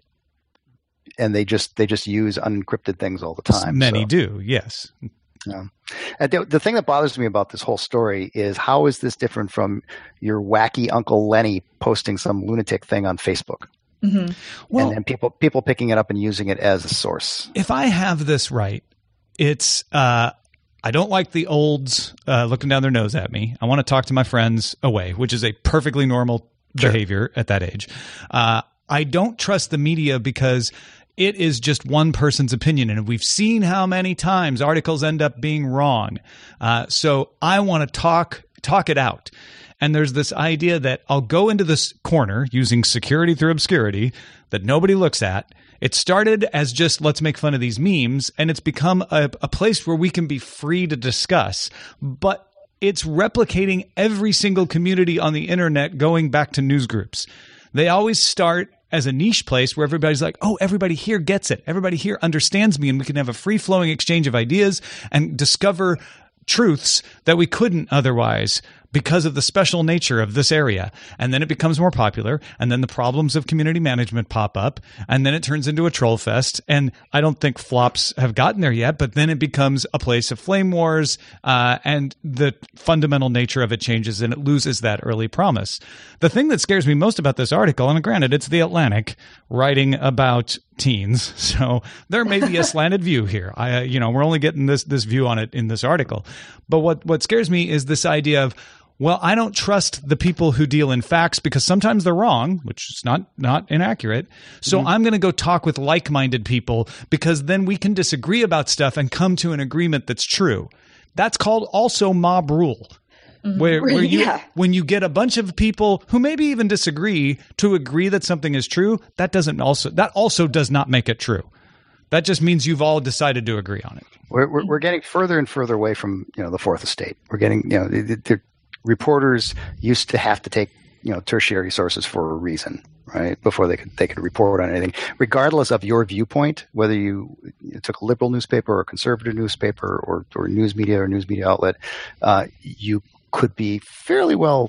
and they just they just use unencrypted things all the time. Many so. do, yes. Yeah. And the, the thing that bothers me about this whole story is how is this different from your wacky Uncle Lenny posting some lunatic thing on Facebook? Mm-hmm. Well, and then people people picking it up and using it as a source. If I have this right, it's uh, I don't like the olds uh, looking down their nose at me. I want to talk to my friends away, which is a perfectly normal sure. behavior at that age. Uh, I don't trust the media because it is just one person's opinion, and we've seen how many times articles end up being wrong. Uh, so I want to talk talk it out. And there's this idea that I'll go into this corner using security through obscurity that nobody looks at. It started as just let's make fun of these memes, and it's become a, a place where we can be free to discuss. But it's replicating every single community on the internet going back to news groups. They always start as a niche place where everybody's like, oh, everybody here gets it. Everybody here understands me, and we can have a free-flowing exchange of ideas and discover truths that we couldn't otherwise because of the special nature of this area. And then it becomes more popular. And then the problems of community management pop up. And then it turns into a troll fest. And I don't think flops have gotten there yet, but then it becomes a place of flame wars. Uh, and the fundamental nature of it changes and it loses that early promise. The thing that scares me most about this article, and granted, it's The Atlantic writing about teens, so there may be a slanted view here. I, uh, you know, we're only getting this this view on it in this article. But what what scares me is this idea of, well, I don't trust the people who deal in facts because sometimes they're wrong, which is not not inaccurate. So mm-hmm. I'm going to go talk with like-minded people because then we can disagree about stuff and come to an agreement that's true. That's called also mob rule. Where, where you, yeah. when you get a bunch of people who maybe even disagree to agree that something is true, that doesn't also that also does not make it true. That just means you've all decided to agree on it. We're we're, we're getting further and further away from you know the fourth estate. We're getting you know the, the, the reporters used to have to take you know tertiary sources for a reason, right? Before they could they could report on anything, regardless of your viewpoint, whether you, you took a liberal newspaper or a conservative newspaper or or news media or news media outlet, uh, you could be fairly well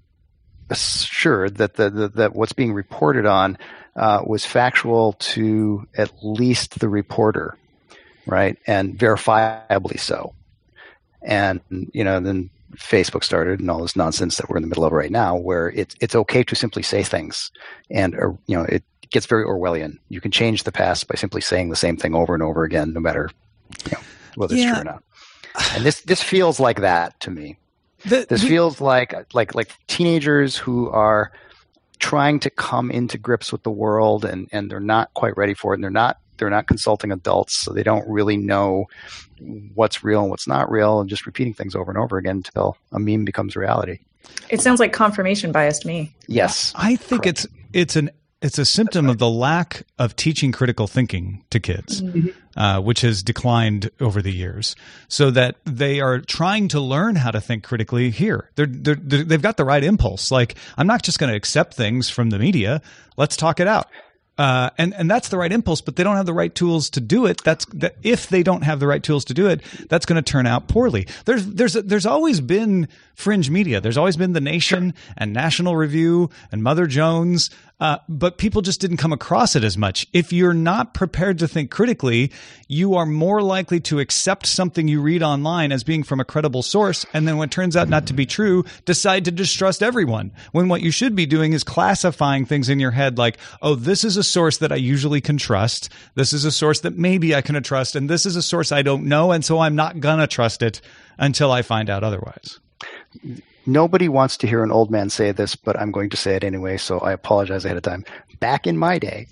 assured that the, the that what's being reported on uh, was factual to at least the reporter, right, and verifiably so. And you know, then Facebook started and all this nonsense that we're in the middle of right now, where it's it's okay to simply say things, and uh, you know, it gets very Orwellian. You can change the past by simply saying the same thing over and over again, no matter you know, whether it's yeah. true or not. And this this feels like that to me. The, this the, feels like like like teenagers who are trying to come into grips with the world and, and they're not quite ready for it, and they're not they're not consulting adults, so they don't really know what's real and what's not real, and just repeating things over and over again until a meme becomes reality. It sounds like confirmation bias to me. Yes, I think Correct. it's it's an it's a symptom right. of the lack of teaching critical thinking to kids, mm-hmm. uh, which has declined over the years, so that they are trying to learn how to think critically here. They're, they're, they're, they've got the right impulse. Like, I'm not just going to accept things from the media. Let's talk it out. Uh, and, and that's the right impulse, but they don't have the right tools to do it. That's that if they don't have the right tools to do it, that's going to turn out poorly. There's there's there's always been fringe media. There's always been The Nation and National Review and Mother Jones, uh, but people just didn't come across it as much. If you're not prepared to think critically, you are more likely to accept something you read online as being from a credible source, and then when it turns out not to be true, decide to distrust everyone. When what you should be doing is classifying things in your head like, oh, this is a source that I usually can trust. This is a source that maybe I can trust, and this is a source I don't know, and so I'm not gonna trust it until I find out otherwise. Nobody wants to hear an old man say this, but I'm going to say it anyway, so I apologize ahead of time. Back in my day,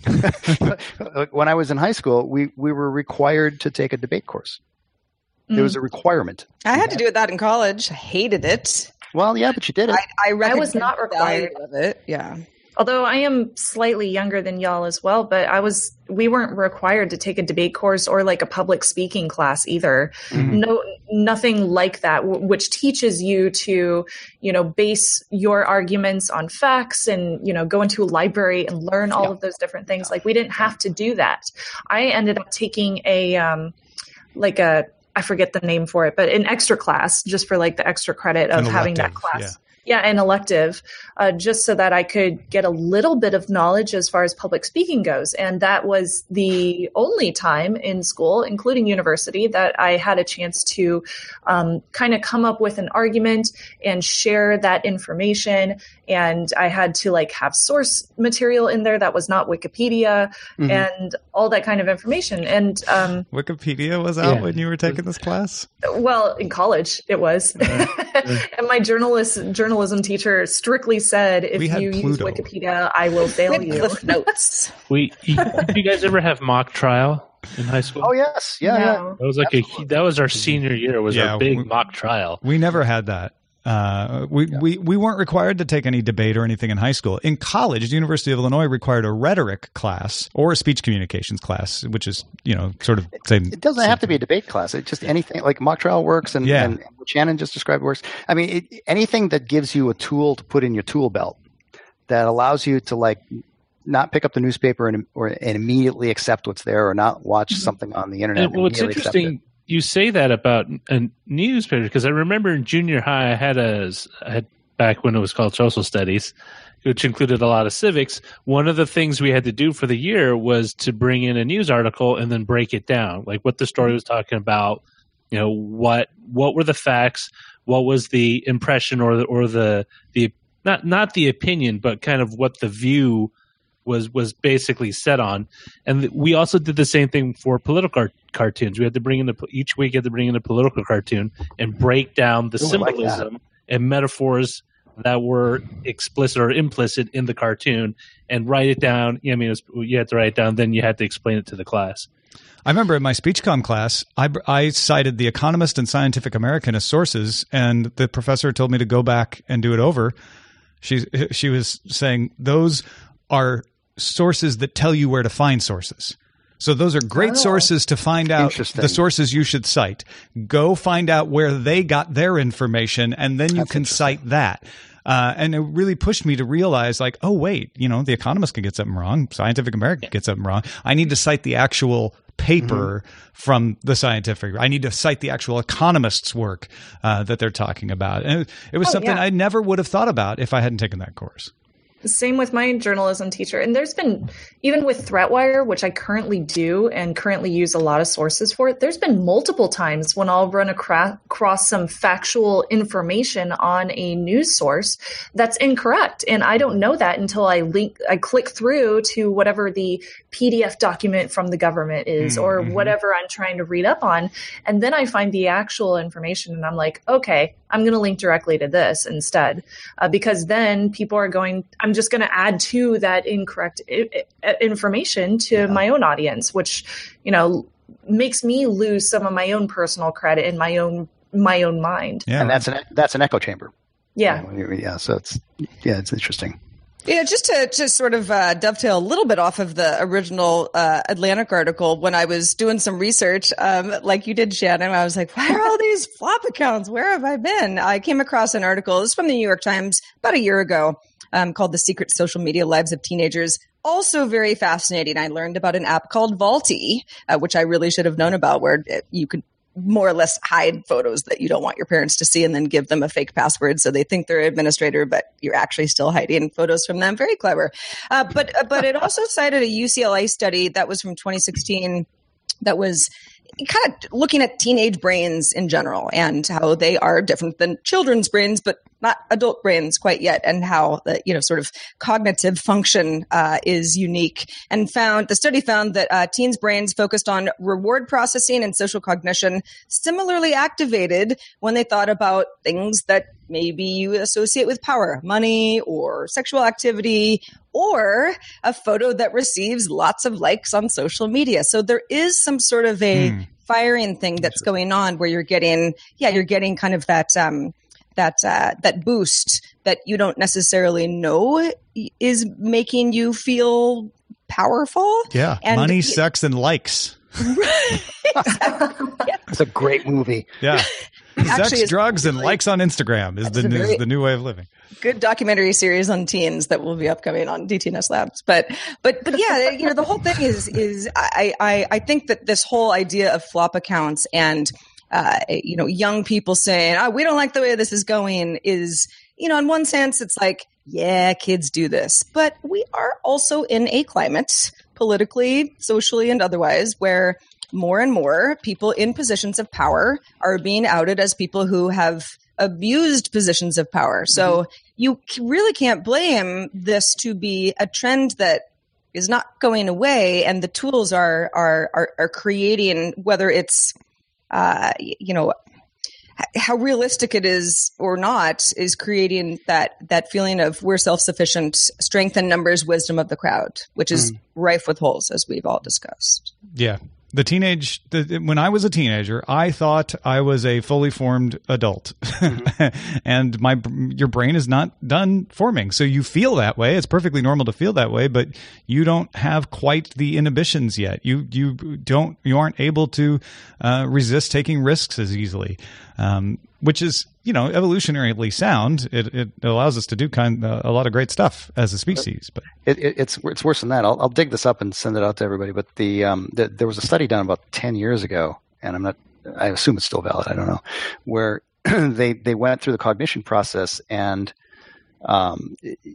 when I was in high school, we, we were required to take a debate course. Mm. It was a requirement. I had to do that in college. I hated it. Well, yeah, but you did it. I, I, I was not required of it. Yeah. Although I am slightly younger than y'all as well, but I was, we weren't required to take a debate course or like a public speaking class either. Mm-hmm. No, nothing like that, w- which teaches you to, you know, base your arguments on facts and, you know, go into a library and learn all yeah. of those different things. Like we didn't have to do that. I ended up taking a, um, like a, I forget the name for it, but an extra class just for like the extra credit of having that class. Yeah. Yeah, an elective, uh, just so that I could get a little bit of knowledge as far as public speaking goes. And that was the only time in school, including university, that I had a chance to um, kind of come up with an argument and share that information. And I had to like have source material in there that was not Wikipedia mm-hmm. and all that kind of information. And um, Wikipedia was out yeah. when you were taking this class? Well, in college it was. Uh, and my journalist journalism teacher strictly said, if you use Wikipedia, I will fail you. Cliff notes. We, did you guys ever have mock trial in high school? Oh yes, yeah, no. yeah. That was like a that was our senior year. Was yeah, our big we, mock trial. We never had that. Uh, we, yeah. we, we weren't required to take any debate or anything in high school. In college, the University of Illinois required a rhetoric class or a speech communications class, which is, you know, sort of same. It doesn't have to be a debate class. It's just anything like mock trial works and, yeah. and what Shannon just described works. I mean, it, anything that gives you a tool to put in your tool belt that allows you to like not pick up the newspaper and or and immediately accept what's there, or not watch mm-hmm. something on the internet. And, well, it's interesting. you say that about a newspaper, because I remember in junior high I had a I had back when it was called social studies, which included a lot of civics. One of the things we had to do for the year was to bring in a news article and then break it down, like what the story was talking about. You know, what what were the facts? What was the impression or the or the the not not the opinion, but kind of what the view was was basically set on. And th- we also did the same thing for political car- cartoons. We had to bring in a, each week had to bring in a political cartoon and break down the Ooh, symbolism like and metaphors that were explicit or implicit in the cartoon, and write it down. I mean, it was, you had to write it down, then you had to explain it to the class. I remember in my SpeechCom class, I, I cited The Economist and Scientific American as sources, and the professor told me to go back and do it over. She she was saying those are sources that tell you where to find sources. So those are great oh, sources to find out the sources you should cite. Go find out where they got their information, and then you That's can cite that. Uh, and it really pushed me to realize, like, oh, wait, you know, The Economist can get something wrong. Scientific American can get something wrong. I need to cite the actual paper mm-hmm. from the scientific. I need to cite the actual economist's work uh, that they're talking about. And it, it was oh, something yeah. I never would have thought about if I hadn't taken that course. Same with my journalism teacher. And there's been, even with ThreatWire, which I currently do and currently use a lot of sources for it, there's been multiple times when I'll run across, across some factual information on a news source that's incorrect. And I don't know that until I link, I click through to whatever the P D F document from the government is mm-hmm. or whatever I'm trying to read up on. And then I find the actual information and I'm like, okay, I'm going to link directly to this instead, uh, because then people are going, I'm just going to add to that incorrect I- I- information to yeah. my own audience, which, you know, makes me lose some of my own personal credit in my own, my own mind. Yeah. And that's an, that's an echo chamber. Yeah. Yeah. So it's, yeah, it's interesting. Yeah, just to just sort of uh, dovetail a little bit off of the original uh, Atlantic article, when I was doing some research, um, like you did, Shannon, I was like, why are all these flop accounts? Where have I been? I came across an article. This is from the New York Times about a year ago um, called The Secret Social Media Lives of Teenagers. Also very fascinating. I learned about an app called Vaulty, uh, which I really should have known about, where it, you could more or less hide photos that you don't want your parents to see and then give them a fake password so they think they're an administrator, but you're actually still hiding photos from them. Very clever. Uh, but uh, but it also cited a U C L A study that was from twenty sixteen that was kind of looking at teenage brains in general and how they are different than children's brains, but not adult brains quite yet, and how the, you know, sort of cognitive function uh, is unique. And found the study found that uh, teens' brains focused on reward processing and social cognition similarly activated when they thought about things that maybe you associate with power, money, or sexual activity, or a photo that receives lots of likes on social media. So there is some sort of a mm. firing thing that's going on where you're getting, yeah, you're getting kind of that um, that uh, that boost that you don't necessarily know is making you feel powerful. Yeah, and money, it, sex, and likes. Exactly. Yeah. It's a great movie. Yeah. Sex, drugs, really, and likes on Instagram is the new, is the new way of living. Good documentary series on teens that will be upcoming on D T N S Labs. But but but yeah, you know, the whole thing is is I I, I think that this whole idea of flop accounts and uh, you know, young people saying, oh, we don't like the way this is going is, you know, in one sense, it's like, yeah, kids do this. But we are also in a climate, politically, socially, and otherwise, where more and more people in positions of power are being outed as people who have abused positions of power. So mm-hmm. you really can't blame this to be a trend that is not going away, and the tools are are are, are creating, whether it's uh, you know, how realistic it is or not, is creating that that feeling of we're self-sufficient, strength in numbers, wisdom of the crowd, which is mm. rife with holes, as we've all discussed. Yeah. The teenage, the, when I was a teenager, I thought I was a fully formed adult, mm-hmm. and my your brain is not done forming. So you feel that way. It's perfectly normal to feel that way, but you don't have quite the inhibitions yet. You you don't you aren't able to uh, resist taking risks as easily, um, which is, you know, evolutionarily sound. It, it allows us to do kind uh, a lot of great stuff as a species. But it, it, it's it's worse than that. I'll, I'll dig this up and send it out to everybody. But the, um, the there was a study done about ten years ago, and I'm not I assume it's still valid. I don't know, where they they went through the cognition process, and um,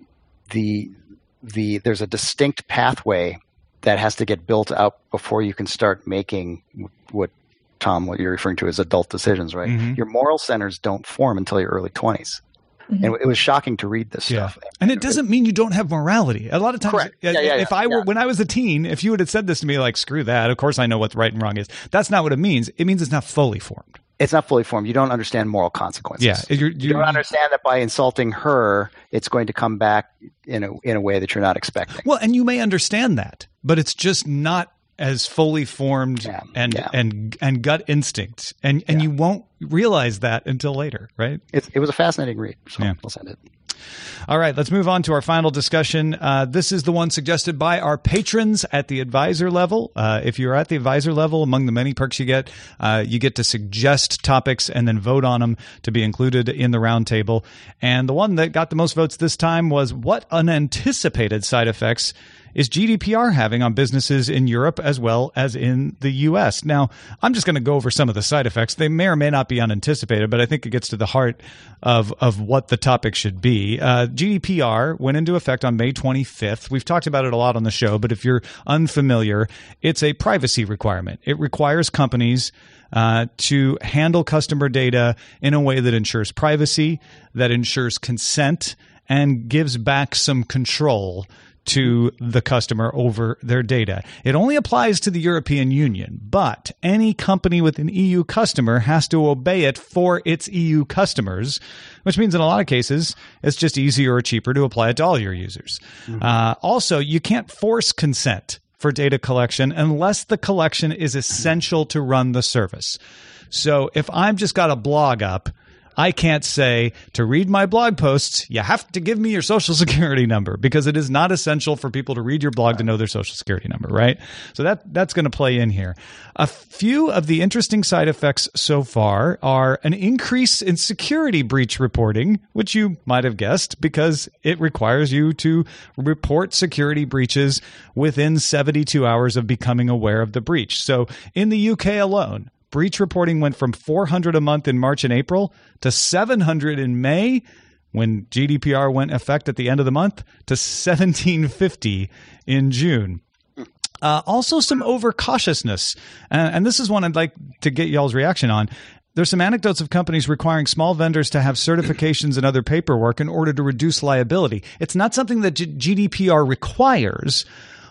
the the there's a distinct pathway that has to get built out before you can start making what, Tom, what you're referring to as adult decisions, right? Mm-hmm. Your moral centers don't form until your early twenties. Mm-hmm. And it was shocking to read this yeah. stuff. And it doesn't mean you don't have morality. A lot of times, Correct. Yeah, yeah, if yeah, I were, yeah. when I was a teen, if you would have said this to me, like, screw that, of course I know what right and wrong is. That's not what it means. It means it's not fully formed. It's not fully formed. You don't understand moral consequences. Yeah, you're, you're, you don't understand that by insulting her, it's going to come back in a in a way that you're not expecting. Well, and you may understand that, but it's just not as fully formed yeah, and, yeah. and and gut instinct, and and yeah. you won't realize that until later, right? It, it was a fascinating read. So yeah. we'll send it. All right, let's move on to our final discussion. Uh, this is the one suggested by our patrons at the advisor level. Uh, if you're at the advisor level, among the many perks you get, uh, you get to suggest topics and then vote on them to be included in the roundtable. And the one that got the most votes this time was, what unanticipated side effects is G D P R having on businesses in Europe as well as in the U S? Now, I'm just going to go over some of the side effects. They may or may not be unanticipated, but I think it gets to the heart of, of what the topic should be. Uh, G D P R went into effect on May twenty-fifth. We've talked about it a lot on the show, but if you're unfamiliar, it's a privacy requirement. It requires companies uh, to handle customer data in a way that ensures privacy, that ensures consent, and gives back some control to the customer over their data. It only applies to the European Union, but any company with an E U customer has to obey it for its E U customers, which means in a lot of cases, it's just easier or cheaper to apply it to all your users. Mm-hmm. Uh, also, you can't force consent for data collection unless the collection is essential to run the service. So if I've just got a blog up, I can't say, to read my blog posts, you have to give me your social security number, because it is not essential for people to read your blog to know their social security number, right? So that that's going to play in here. A few of the interesting side effects so far are an increase in security breach reporting, which you might have guessed, because it requires you to report security breaches within seventy-two hours of becoming aware of the breach. So in the U K alone, breach reporting went from four hundred a month in March and April to seven hundred in May, when G D P R went effect at the end of the month, to seventeen fifty in June. Uh, also some overcautiousness. Uh, and this is one I'd like to get y'all's reaction on. There's some anecdotes of companies requiring small vendors to have certifications and other paperwork in order to reduce liability. It's not something that G- GDPR requires,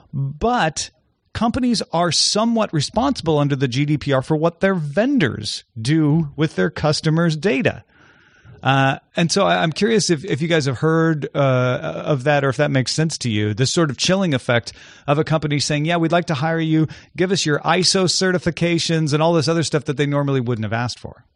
but companies are somewhat responsible under the G D P R for what their vendors do with their customers' data. Uh, and so I'm curious if, if you guys have heard uh, of that, or if that makes sense to you, this sort of chilling effect of a company saying, yeah, we'd like to hire you, give us your I S O certifications and all this other stuff that they normally wouldn't have asked for.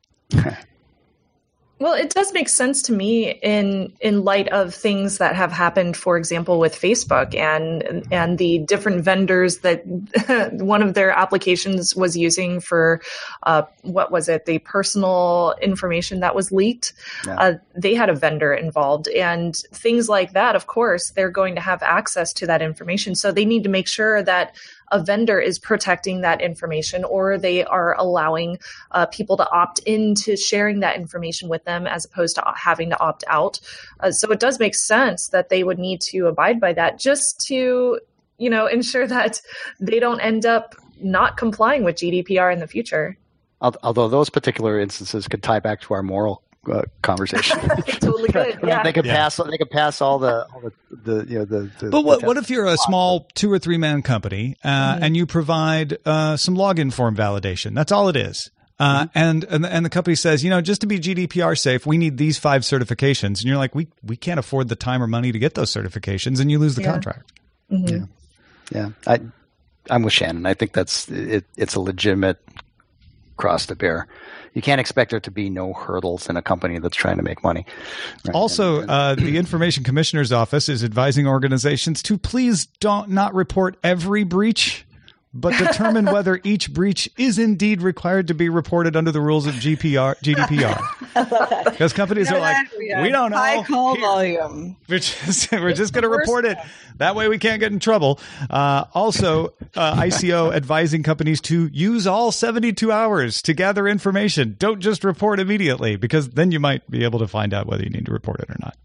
Well, it does make sense to me in in light of things that have happened, for example, with Facebook and and the different vendors that one of their applications was using for, uh, what was it, the personal information that was leaked. Yeah. Uh, they had a vendor involved, and things like that, of course, they're going to have access to that information. So they need to make sure that a vendor is protecting that information, or they are allowing uh, people to opt into sharing that information with them as opposed to having to opt out. Uh, so it does make sense that they would need to abide by that, just to, you know, ensure that they don't end up not complying with G D P R in the future. Although those particular instances could tie back to our moral Uh, conversation. Totally good. Yeah. They could yeah. pass. They could pass all the, all the, the you know, the. the but what the what if you're a small two or three man company uh, mm-hmm. and you provide uh, some login form validation? That's all it is. Uh, mm-hmm. and, and and the company says, you know, just to be G D P R safe, we need these five certifications, and you're like, we we can't afford the time or money to get those certifications, and you lose the yeah. contract. Mm-hmm. Yeah, yeah. I I'm with Shannon. I think that's it. It's a legitimate cross to bear. You can't expect there to be no hurdles in a company that's trying to make money. Right? Also, and, and, uh, the Information Commissioner's Office is advising organizations to please don't not report every breach but determine whether each breach is indeed required to be reported under the rules of G P R, G D P R. Because companies No, are like, that- yeah. we don't know. High call Here. volume. We're just, we're just going to the worst report it. That way we can't get in trouble. Uh, also, uh, I C O advising companies to use all seventy-two hours to gather information. Don't just report immediately, because then you might be able to find out whether you need to report it or not.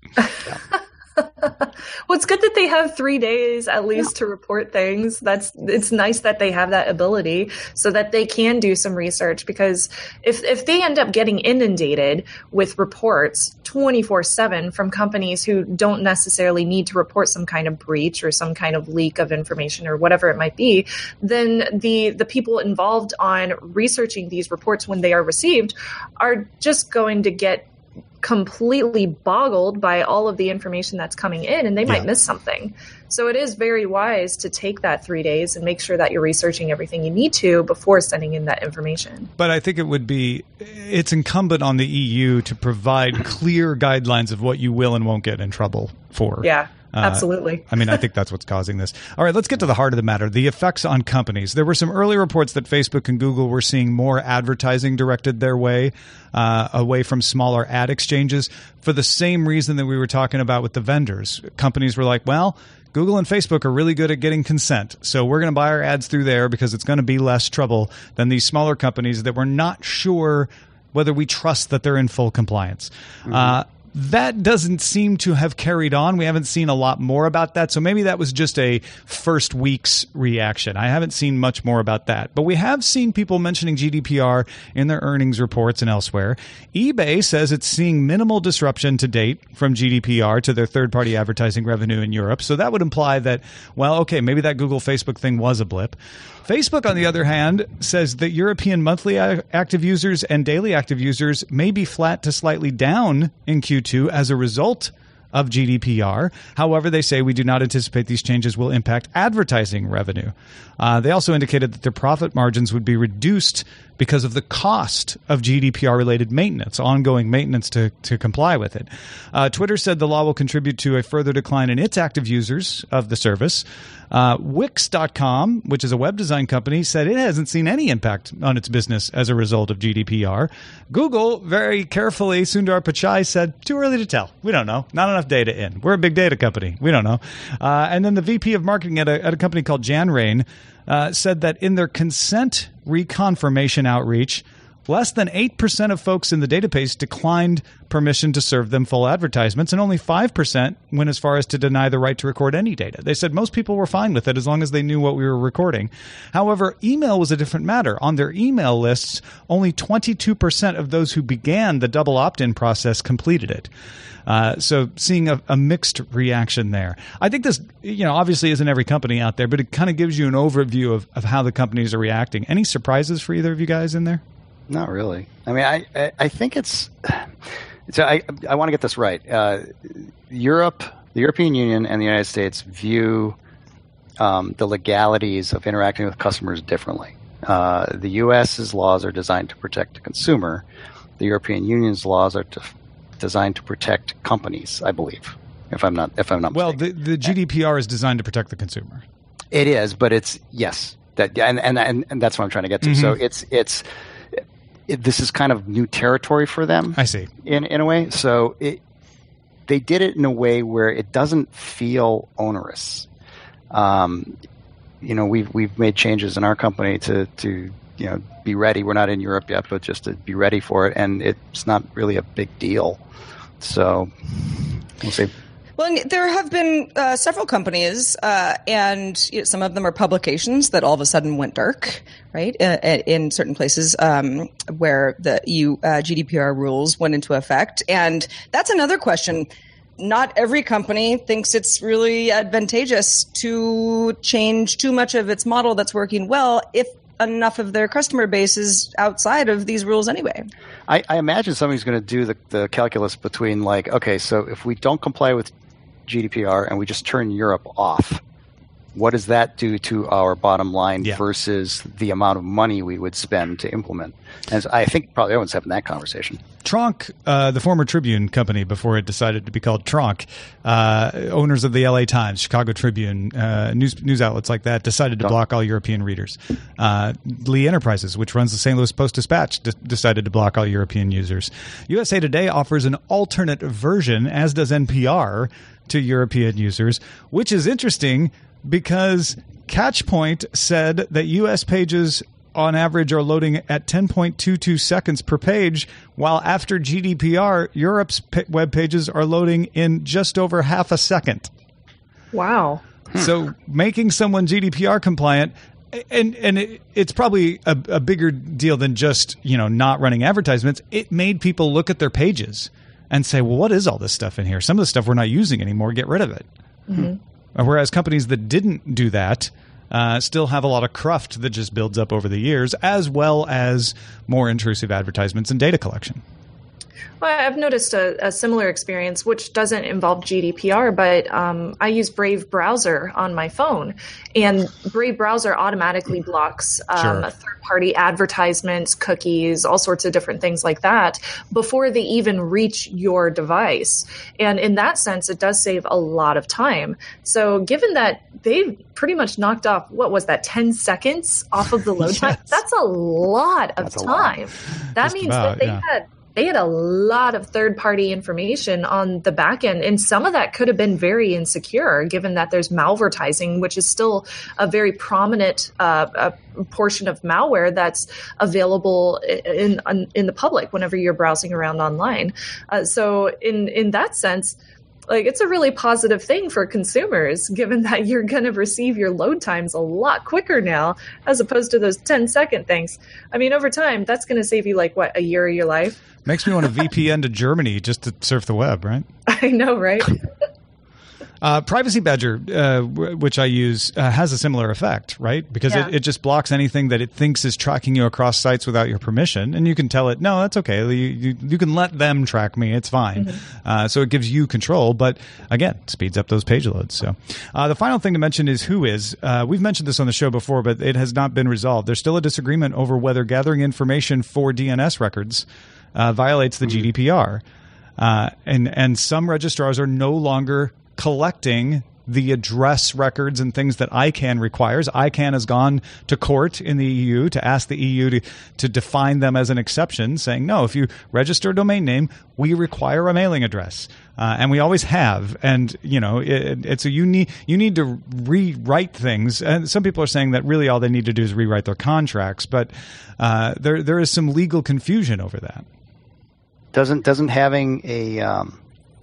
Well, it's good that they have three days at least to report things. That's it's nice that they have that ability so that they can do some research, because if if they end up getting inundated with reports twenty-four seven from companies who don't necessarily need to report some kind of breach or some kind of leak of information or whatever it might be, then the the people involved on researching these reports when they are received are just going to get completely boggled by all of the information that's coming in, and they might Yeah. miss something. So it is very wise to take that three days and make sure that you're researching everything you need to before sending in that information. But I think it would be, it's incumbent on the E U to provide clear guidelines of what you will and won't get in trouble for. Yeah. Uh, Absolutely. I mean, I think that's what's causing this. All right, let's get to the heart of the matter, the effects on companies. There were some early reports that Facebook and Google were seeing more advertising directed their way, uh, away from smaller ad exchanges, for the same reason that we were talking about with the vendors. Companies were like, well, Google and Facebook are really good at getting consent, so we're going to buy our ads through there because it's going to be less trouble than these smaller companies that we're not sure whether we trust that they're in full compliance. Mm-hmm. Uh, That doesn't seem to have carried on. We haven't seen a lot more about that. So maybe that was just a first week's reaction. I haven't seen much more about that. But we have seen people mentioning G D P R in their earnings reports and elsewhere. eBay says it's seeing minimal disruption to date from G D P R to their third-party advertising revenue in Europe. So that would imply that, well, okay, maybe that Google Facebook thing was a blip. Facebook, on the other hand, says that European monthly active users and daily active users may be flat to slightly down in Q two as a result of G D P R. However, they say we do not anticipate these changes will impact advertising revenue. Uh, they also indicated that their profit margins would be reduced because of the cost of G D P R-related maintenance, ongoing maintenance to, to comply with it. Uh, Twitter said the law will contribute to a further decline in its active users of the service. Uh, Wix dot com, which is a web design company, said it hasn't seen any impact on its business as a result of G D P R. Google, very carefully, Sundar Pichai said, too early to tell. We don't know. Not enough data in. We're a big data company. We don't know. Uh, and then the V P of marketing at a, at a company called Janrain uh, said that in their consent reconfirmation outreach, less than eight percent of folks in the database declined permission to serve them full advertisements, and only five percent went as far as to deny the right to record any data. They said most people were fine with it as long as they knew what we were recording. However, email was a different matter. On their email lists, only twenty-two percent of those who began the double opt-in process completed it. Uh, so seeing a, a mixed reaction there. I think this, you know, obviously isn't every company out there, but it kind of gives you an overview of, of how the companies are reacting. Any surprises for either of you guys in there? Not really. I mean, I, I, I think it's so. I I want to get this right. Uh, Europe, the European Union, and the United States view um, the legalities of interacting with customers differently. Uh, the U S's laws are designed to protect the consumer. The European Union's laws are to, designed to protect companies, I believe. If I'm not, if I'm not well, mistaken. the, the G D P R is designed to protect the consumer. It is, but it's yes, that and and and, and that's what I'm trying to get to. Mm-hmm. So it's it's. It, this is kind of new territory for them. I see. In in a way, so it, they did it in a way where it doesn't feel onerous. Um, you know, we've we've made changes in our company to to you know be ready. We're not in Europe yet, but just to be ready for it, and it's not really a big deal. So we'll see. Well, there have been uh, several companies, uh, and you know, some of them are publications that all of a sudden went dark, right? Uh, in certain places um, where the E U uh, G D P R rules went into effect. And that's another question. Not every company thinks it's really advantageous to change too much of its model that's working well if enough of their customer base is outside of these rules anyway. I, I imagine somebody's going to do the, the calculus between like, okay, so if we don't comply with G D P R and we just turn Europe off, what does that do to our bottom line yeah. versus the amount of money we would spend to implement? And I think probably everyone's having that conversation. Tronc, uh, the former Tribune company before it decided to be called Tronc, uh, owners of the L A Times, Chicago Tribune, uh, news news outlets like that, decided to Don't. block all European readers. Uh, Lee Enterprises, which runs the Saint Louis Post-Dispatch, d- decided to block all European users. U S A Today offers an alternate version, as does N P R, to European users, which is interesting because Catchpoint said that U S pages on average are loading at ten point two two seconds per page, while after G D P R, Europe's p- web pages are loading in just over half a second. Wow. So making someone G D P R compliant, and and it, it's probably a, a bigger deal than just, you know, not running advertisements. It made people look at their pages and say, well, what is all this stuff in here? Some of the stuff we're not using anymore. Get rid of it. Mm-hmm. Whereas companies that didn't do that Uh, still have a lot of cruft that just builds up over the years, as well as more intrusive advertisements and data collection. Well, I've noticed a, a similar experience, which doesn't involve G D P R, but um, I use Brave Browser on my phone, and Brave Browser automatically blocks um, Sure. third-party advertisements, cookies, all sorts of different things like that before they even reach your device. And in that sense, it does save a lot of time. So given that they've pretty much knocked off, what was that, ten seconds off of the load Yes. time? That's a lot of That's a time. lot. That Just means about, that they yeah. had They had a lot of third-party information on the back end, and some of that could have been very insecure, given that there's malvertising, which is still a very prominent uh, a portion of malware that's available in in, in the public whenever you're browsing around online. Uh, so, in in that sense, like, it's a really positive thing for consumers, given that you're going to receive your load times a lot quicker now, as opposed to those ten second things. I mean, over time, that's going to save you, like, what, a year of your life? Makes me want to V P N to Germany just to surf the web, right? I know, right? Uh, Privacy Badger, uh, w- which I use, uh, has a similar effect, right? Because Yeah. it, it just blocks anything that it thinks is tracking you across sites without your permission. And you can tell it, no, that's okay. You, you, you can let them track me. It's fine. Mm-hmm. Uh, so it gives you control. But again, speeds up those page loads. So uh, the final thing to mention is Whois. Uh, we've mentioned this on the show before, but it has not been resolved. There's still a disagreement over whether gathering information for D N S records uh, violates the mm-hmm. G D P R. Uh, and, and some registrars are no longer collecting the address records and things that ICANN requires. ICANN has gone to court in the E U to ask the E U to, to define them as an exception, saying, no, if you register a domain name, we require a mailing address. Uh, and we always have. And, you know, it, it's a you need, you need to rewrite things. And some people are saying that really all they need to do is rewrite their contracts. But uh, there there is some legal confusion over that. Doesn't, doesn't having a... Um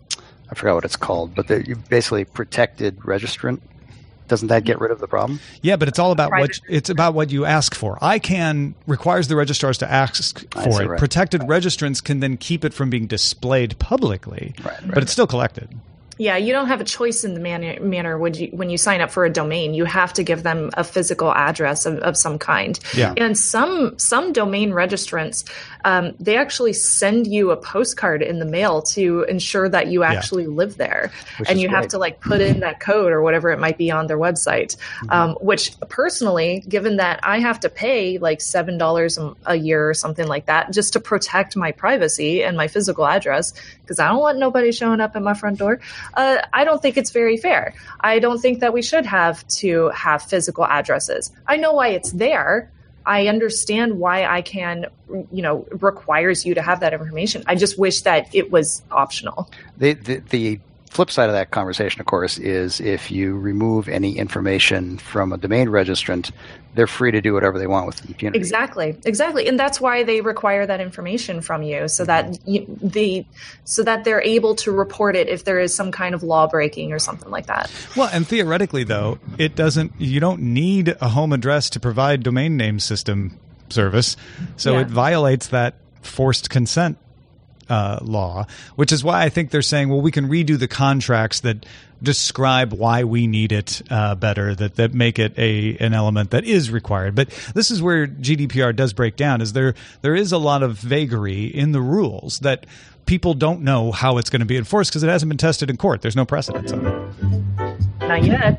I forgot what it's called, but the, you basically protected registrant. Doesn't that get rid of the problem? Yeah, but it's all about Private. what it's about what you ask for. ICANN requires the registrars to ask for see, it. right. Protected registrants can then keep it from being displayed publicly, Right, right. but it's still collected. Yeah, you don't have a choice in the manner, manner when you when you sign up for a domain. You have to give them a physical address of, of some kind. Yeah. And some some domain registrants, um, they actually send you a postcard in the mail to ensure that you actually live there. Which and is you have great. to like put in that code or whatever it might be on their website. Mm-hmm. Um, which personally, given that I have to pay like seven dollars a year or something like that just to protect my privacy and my physical address, because I don't want nobody showing up at my front door. Uh, I don't think it's very fair. I don't think that we should have to have physical addresses. I know why it's there. I understand why ICANN, you know, requires you to have that information. I just wish that it was optional. The, the, the flip side of that conversation, of course, is if you remove any information from a domain registrant, they're free to do whatever they want with impunity. Exactly, exactly, and that's why they require that information from you, so that you, the so that they're able to report it if there is some kind of law breaking or something like that. Well, and theoretically, though, it doesn't. You don't need a home address to provide domain name system service, so Yeah. it violates that forced consent uh, law, which is why I think they're saying, well, we can redo the contracts that describe why we need it uh, better, that that make it a an element that is required. But this is where G D P R does break down, is there there is a lot of vagary in the rules that people don't know how it's going to be enforced because it hasn't been tested in court. There's no precedence on it. Not yet.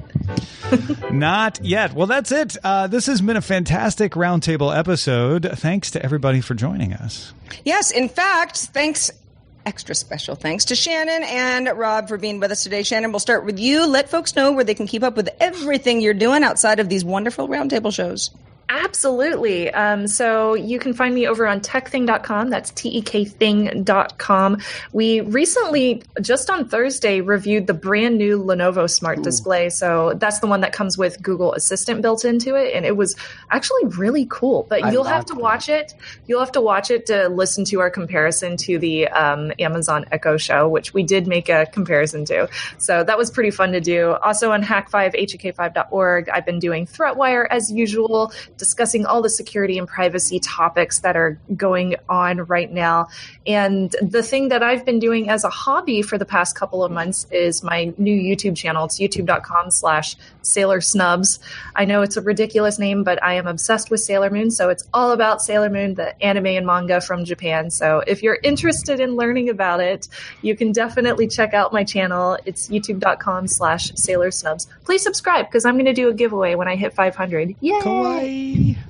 Not yet. Well, that's it. Uh, this has been a fantastic roundtable episode. Thanks to everybody for joining us. Yes, in fact, thanks, extra special thanks to Shannon and Rob for being with us today. Shannon, we'll start with you. Let folks know where they can keep up with everything you're doing outside of these wonderful roundtable shows. Absolutely. Um, so you can find me over on tech thing dot com. That's T E K thing dot com. We recently, just on Thursday, reviewed the brand new Lenovo Smart Ooh. Display. So that's the one that comes with Google Assistant built into it. And it was actually really cool. But I you'll have to that. watch it. You'll have to watch it to listen to our comparison to the um, Amazon Echo Show, which we did make a comparison to. So that was pretty fun to do. Also on hack five, H A K five dot org, I've been doing ThreatWire as usual, discussing all the security and privacy topics that are going on right now. And the thing that I've been doing as a hobby for the past couple of months is my new YouTube channel. It's youtube dot com slash Sailor Snubs. I know it's a ridiculous name, but I am obsessed with Sailor Moon. So it's all about Sailor Moon, the anime and manga from Japan. So if you're interested in learning about it, you can definitely check out my channel. It's youtube dot com slash Sailor Snubs. Please subscribe because I'm going to do a giveaway when I hit five hundred. Yay! Kawaii!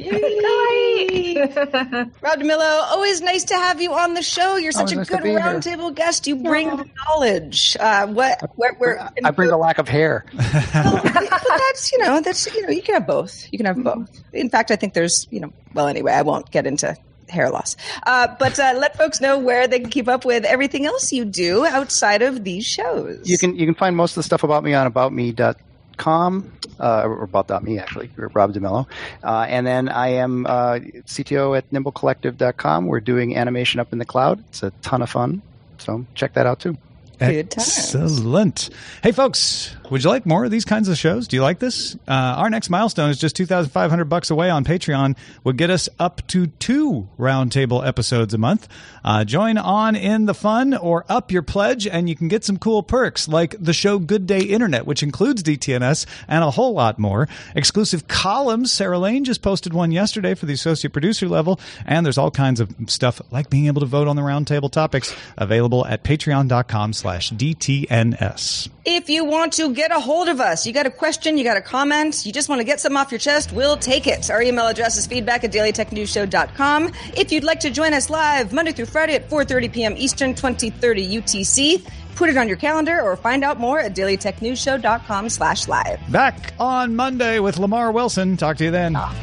Yay! Rob DeMillo, always nice to have you on the show. You're such oh, a nice good roundtable guest. You bring yeah. the knowledge. Uh, what? Where, where, I bring the lack of hair. Well, that's you know that's you know you can have both. You can have both. In fact, I think there's you know well anyway I won't get into hair loss. Uh, but uh, let folks know where they can keep up with everything else you do outside of these shows. You can you can find most of the stuff about me on about me dot com. Uh, or about me, actually, Rob DeMillo. Uh, and then I am uh, C T O at nimble collective dot com. We're doing animation up in the cloud. It's a ton of fun. So check that out, too. Good times. Excellent. Hey, folks, would you like more of these kinds of shows? Do you like this? Uh, our next milestone is just two thousand five hundred bucks away on Patreon. Would get us up to two roundtable episodes a month. Uh, join on in the fun or up your pledge, and you can get some cool perks like the show Good Day Internet, which includes D T N S and a whole lot more. Exclusive columns. Sarah Lane just posted one yesterday for the associate producer level, and there's all kinds of stuff like being able to vote on the roundtable topics available at patreon dot com slash D T N S. If you want to get a hold of us, you got a question, you got a comment, you just want to get something off your chest, we'll take it. Our email address is feedback at daily tech news show dot com. If you'd like to join us live Monday through Friday at four thirty p.m. Eastern, twenty thirty U T C, put it on your calendar or find out more at daily tech news show dot com slash live. Back on Monday with Lamar Wilson. Talk to you then. Ah.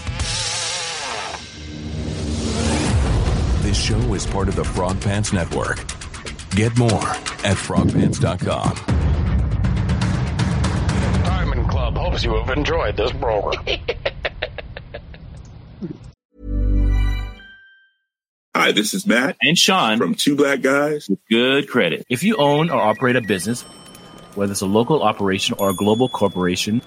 This show is part of the Frog Pants Network. Get more at frog pants dot com. Diamond Club hopes you have enjoyed this program. Hi, this is Matt and Sean from Two Black Guys with Good Credit. If you own or operate a business, whether it's a local operation or a global corporation,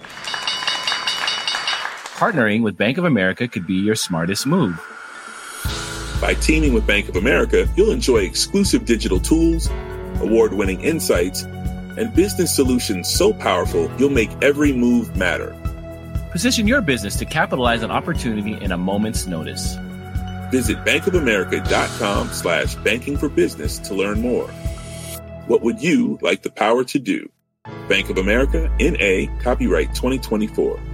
partnering with Bank of America could be your smartest move. By teaming with Bank of America, you'll enjoy exclusive digital tools, award-winning insights, and business solutions so powerful you'll make every move matter. Position your business to capitalize on opportunity in a moment's notice. Visit bankofamerica.com slash banking for business to learn more. What would you like the power to do? Bank of America, N A, copyright twenty twenty-four.